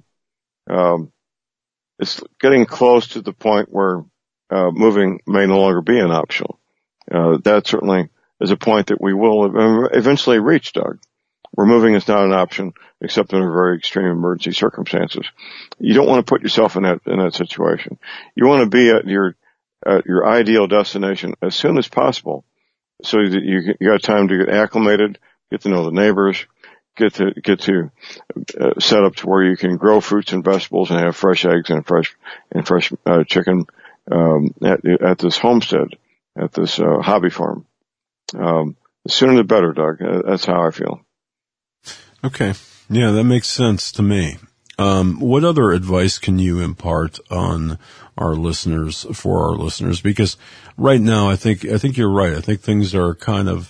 it's getting close to the point where moving may no longer be an option. That certainly is a point that we will eventually reach, Doug, where moving is not an option except under very extreme emergency circumstances. You don't want to put yourself in that situation. You want to be at your ideal destination as soon as possible, so that you got time to get acclimated, get to know the neighbors, get to set up to where you can grow fruits and vegetables and have fresh eggs and fresh chicken at this homestead, at this hobby farm. The sooner the better, Doug. That's how I feel. Okay. Yeah, that makes sense to me. What other advice can you impart on our listeners, for our listeners? Because right now, I think you're right. I think things are kind of,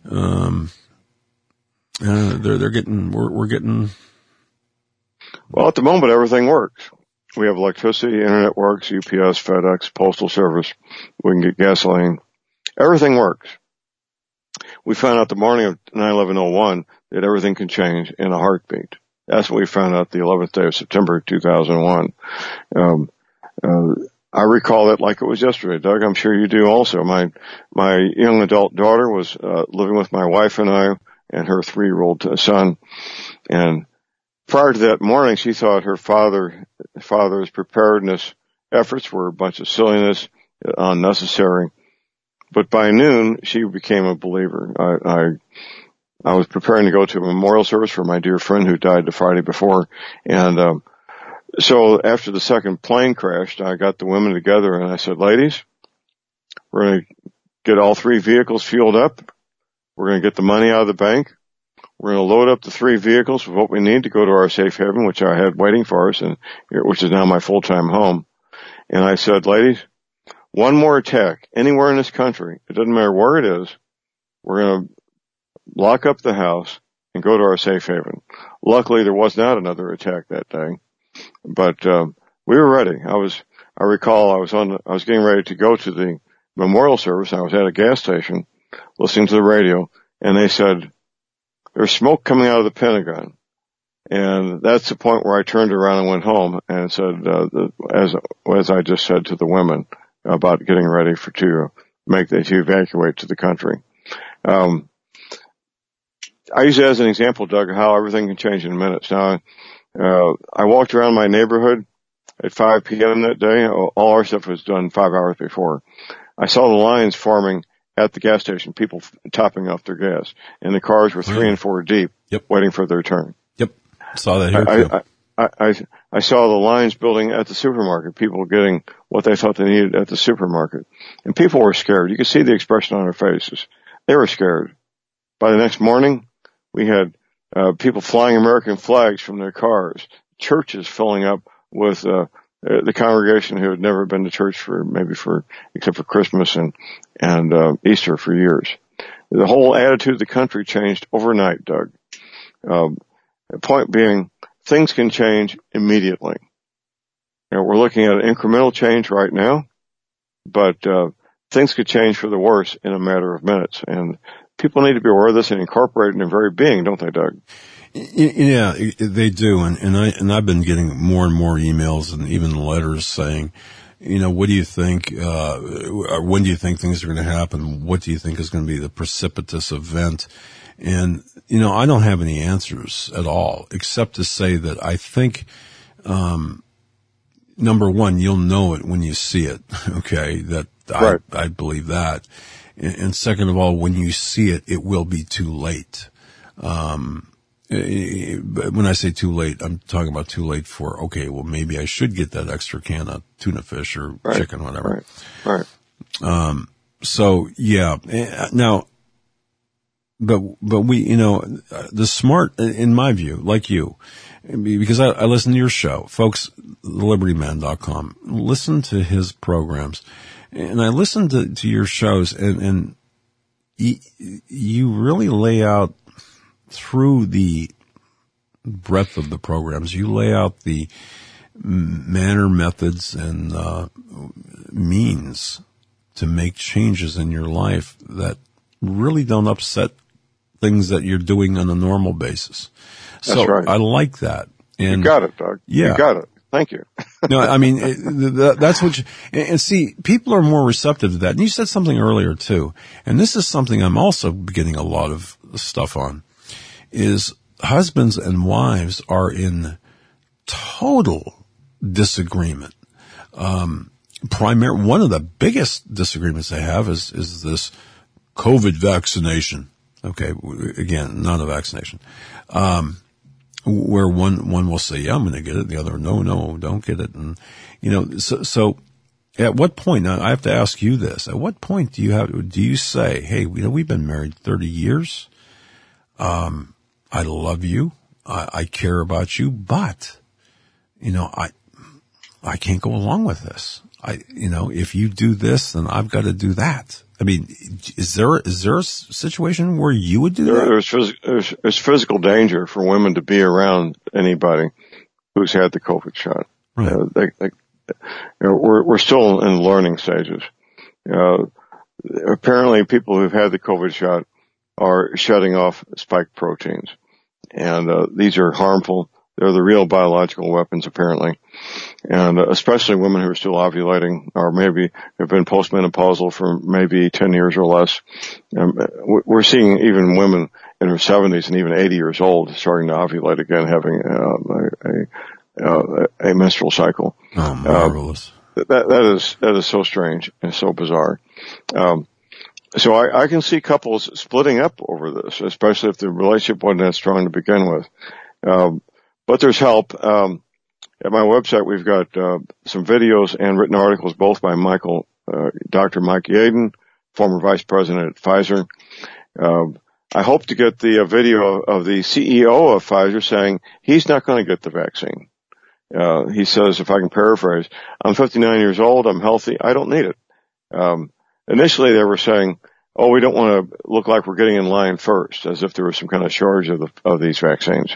we're getting. Well, at the moment, everything works. We have electricity, internet works, UPS, FedEx, Postal Service. We can get gasoline. Everything works. We found out the morning of 9/11/01 that everything can change in a heartbeat. That's what we found out the 11th day of September 2001. I recall it like it was yesterday, Doug. I'm sure you do also. My young adult daughter was living with my wife and I and her 3-year-old son. And prior to that morning, she thought her father's preparedness efforts were a bunch of silliness, unnecessary. But by noon, she became a believer. I was preparing to go to a memorial service for my dear friend who died the Friday before. And so after the second plane crashed, I got the women together and I said, ladies, we're going to get all 3 vehicles fueled up. We're going to get the money out of the bank. We're going to load up the 3 vehicles with what we need to go to our safe haven, which I had waiting for us, and which is now my full-time home. And I said, ladies, one more attack anywhere in this country, it doesn't matter where it is, we're going to lock up the house and go to our safe haven. Luckily, there was not another attack that day, but we were ready. I recall I was getting ready to go to the memorial service. I was at a gas station listening to the radio, and they said, there's smoke coming out of the Pentagon. And that's the point where I turned around and went home and said, as I just said to the women about getting ready to evacuate to the country. I use it as an example, Doug, of how everything can change in minutes. Now, I walked around my neighborhood at 5 p.m. that day. All our stuff was done 5 hours before. I saw the lines forming at the gas station, people topping off their gas, and the cars were 3 and 4 deep, waiting for their turn. Yep, saw that here too. I saw the lines building at the supermarket, people getting what they thought they needed at the supermarket. And people were scared. You could see the expression on their faces. They were scared. By the next morning, we had people flying American flags from their cars, churches filling up with the congregation who had never been to church except for Christmas and Easter for years. The whole attitude of the country changed overnight, Doug. The point being, things can change immediately. We're looking at an incremental change right now, but things could change for the worse in a matter of minutes. And people need to be aware of this and incorporate it in their very being, don't they, Doug? Yeah, they do. And I've been getting more and more emails and even letters saying, what do you think, when do you think things are going to happen? What do you think is going to be the precipitous event? And, I don't have any answers at all, except to say that I think, number one, you'll know it when you see it. Okay. That right. I believe that. And second of all, when you see it, it will be too late. When I say too late, I'm talking about too late for, okay, well, maybe I should get that extra can of tuna fish or chicken, whatever. Right. So yeah, now, but we, the smart, in my view, like you, because I listen to your show, folks, libertyman.com, listen to his programs. And I listen to your shows, and you really lay out through the breadth of the programs. You lay out the manner, methods, and means to make changes in your life that really don't upset things that you're doing on a normal basis. That's so right. I like that. And you got it, Doug. Yeah. You got it. Thank you. No, I mean, that's what and see, people are more receptive to that. And you said something earlier too, and this is something I'm also getting a lot of stuff on, is husbands and wives are in total disagreement. One of the biggest disagreements they have is this COVID vaccination. Okay. Again, not a vaccination. Where one will say, yeah, I'm going to get it. The other, no, don't get it. And, so at what point, now I have to ask you this, at what point do you say, hey, we've been married 30 years. I love you. I care about you, but, I can't go along with this. If you do this, then I've got to do that. I mean, is there a situation where you would do that? There's physical danger for women to be around anybody who's had the COVID shot. Right. We're still in learning stages. Apparently people who've had the COVID shot are shutting off spike proteins. And these are harmful. They're the real biological weapons, apparently. And especially women who are still ovulating or maybe have been postmenopausal for maybe 10 years or less. We're seeing even women in their 70s and even 80 years old starting to ovulate again, having a menstrual cycle. Oh, marvelous. That is so strange and so bizarre. So I can see couples splitting up over this, especially if the relationship wasn't that strong to begin with. But there's help. At my website, we've got some videos and written articles, both by Dr. Mike Yeadon, former vice president at Pfizer. I hope to get the video of the CEO of Pfizer saying he's not going to get the vaccine. He says, if I can paraphrase, I'm 59 years old, I'm healthy, I don't need it. Initially, they were saying, oh, we don't want to look like we're getting in line first, as if there was some kind of shortage of these vaccines.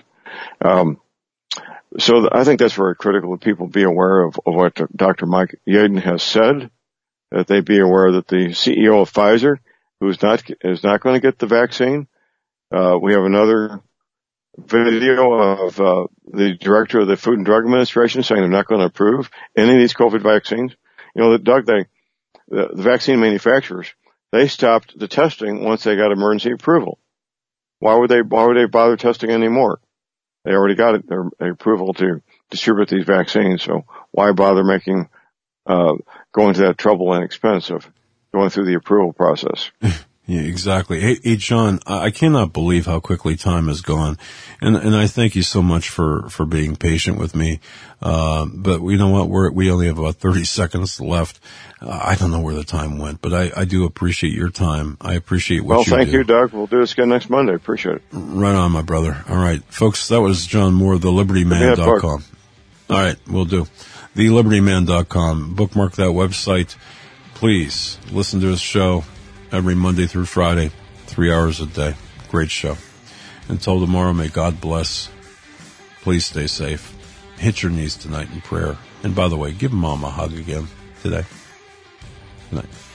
So I think that's very critical that people be aware of what Dr. Mike Yeadon has said, that they be aware that the CEO of Pfizer, who is not going to get the vaccine. We have another video of the director of the Food and Drug Administration saying they're not going to approve any of these COVID vaccines. Doug, the vaccine manufacturers, they stopped the testing once they got emergency approval. why would they bother testing anymore? They already got it, their approval to distribute these vaccines. So why bother going to that trouble and expense of going through the approval process? Yeah, exactly. Hey, John, I cannot believe how quickly time has gone. And I thank you so much for being patient with me. But you know what? We only have about 30 seconds left. I don't know where the time went, but I do appreciate your time. I appreciate what you do. Well, thank you, Doug. We'll do this again next Monday. Appreciate it. Right on, my brother. All right, folks, that was John Moore, thelibertyman.com. All right, we'll do. Thelibertyman.com. Bookmark that website. Please listen to his show every Monday through Friday, 3 hours a day. Great show. Until tomorrow, may God bless. Please stay safe. Hit your knees tonight in prayer. And by the way, give Mom a hug again today. Good night.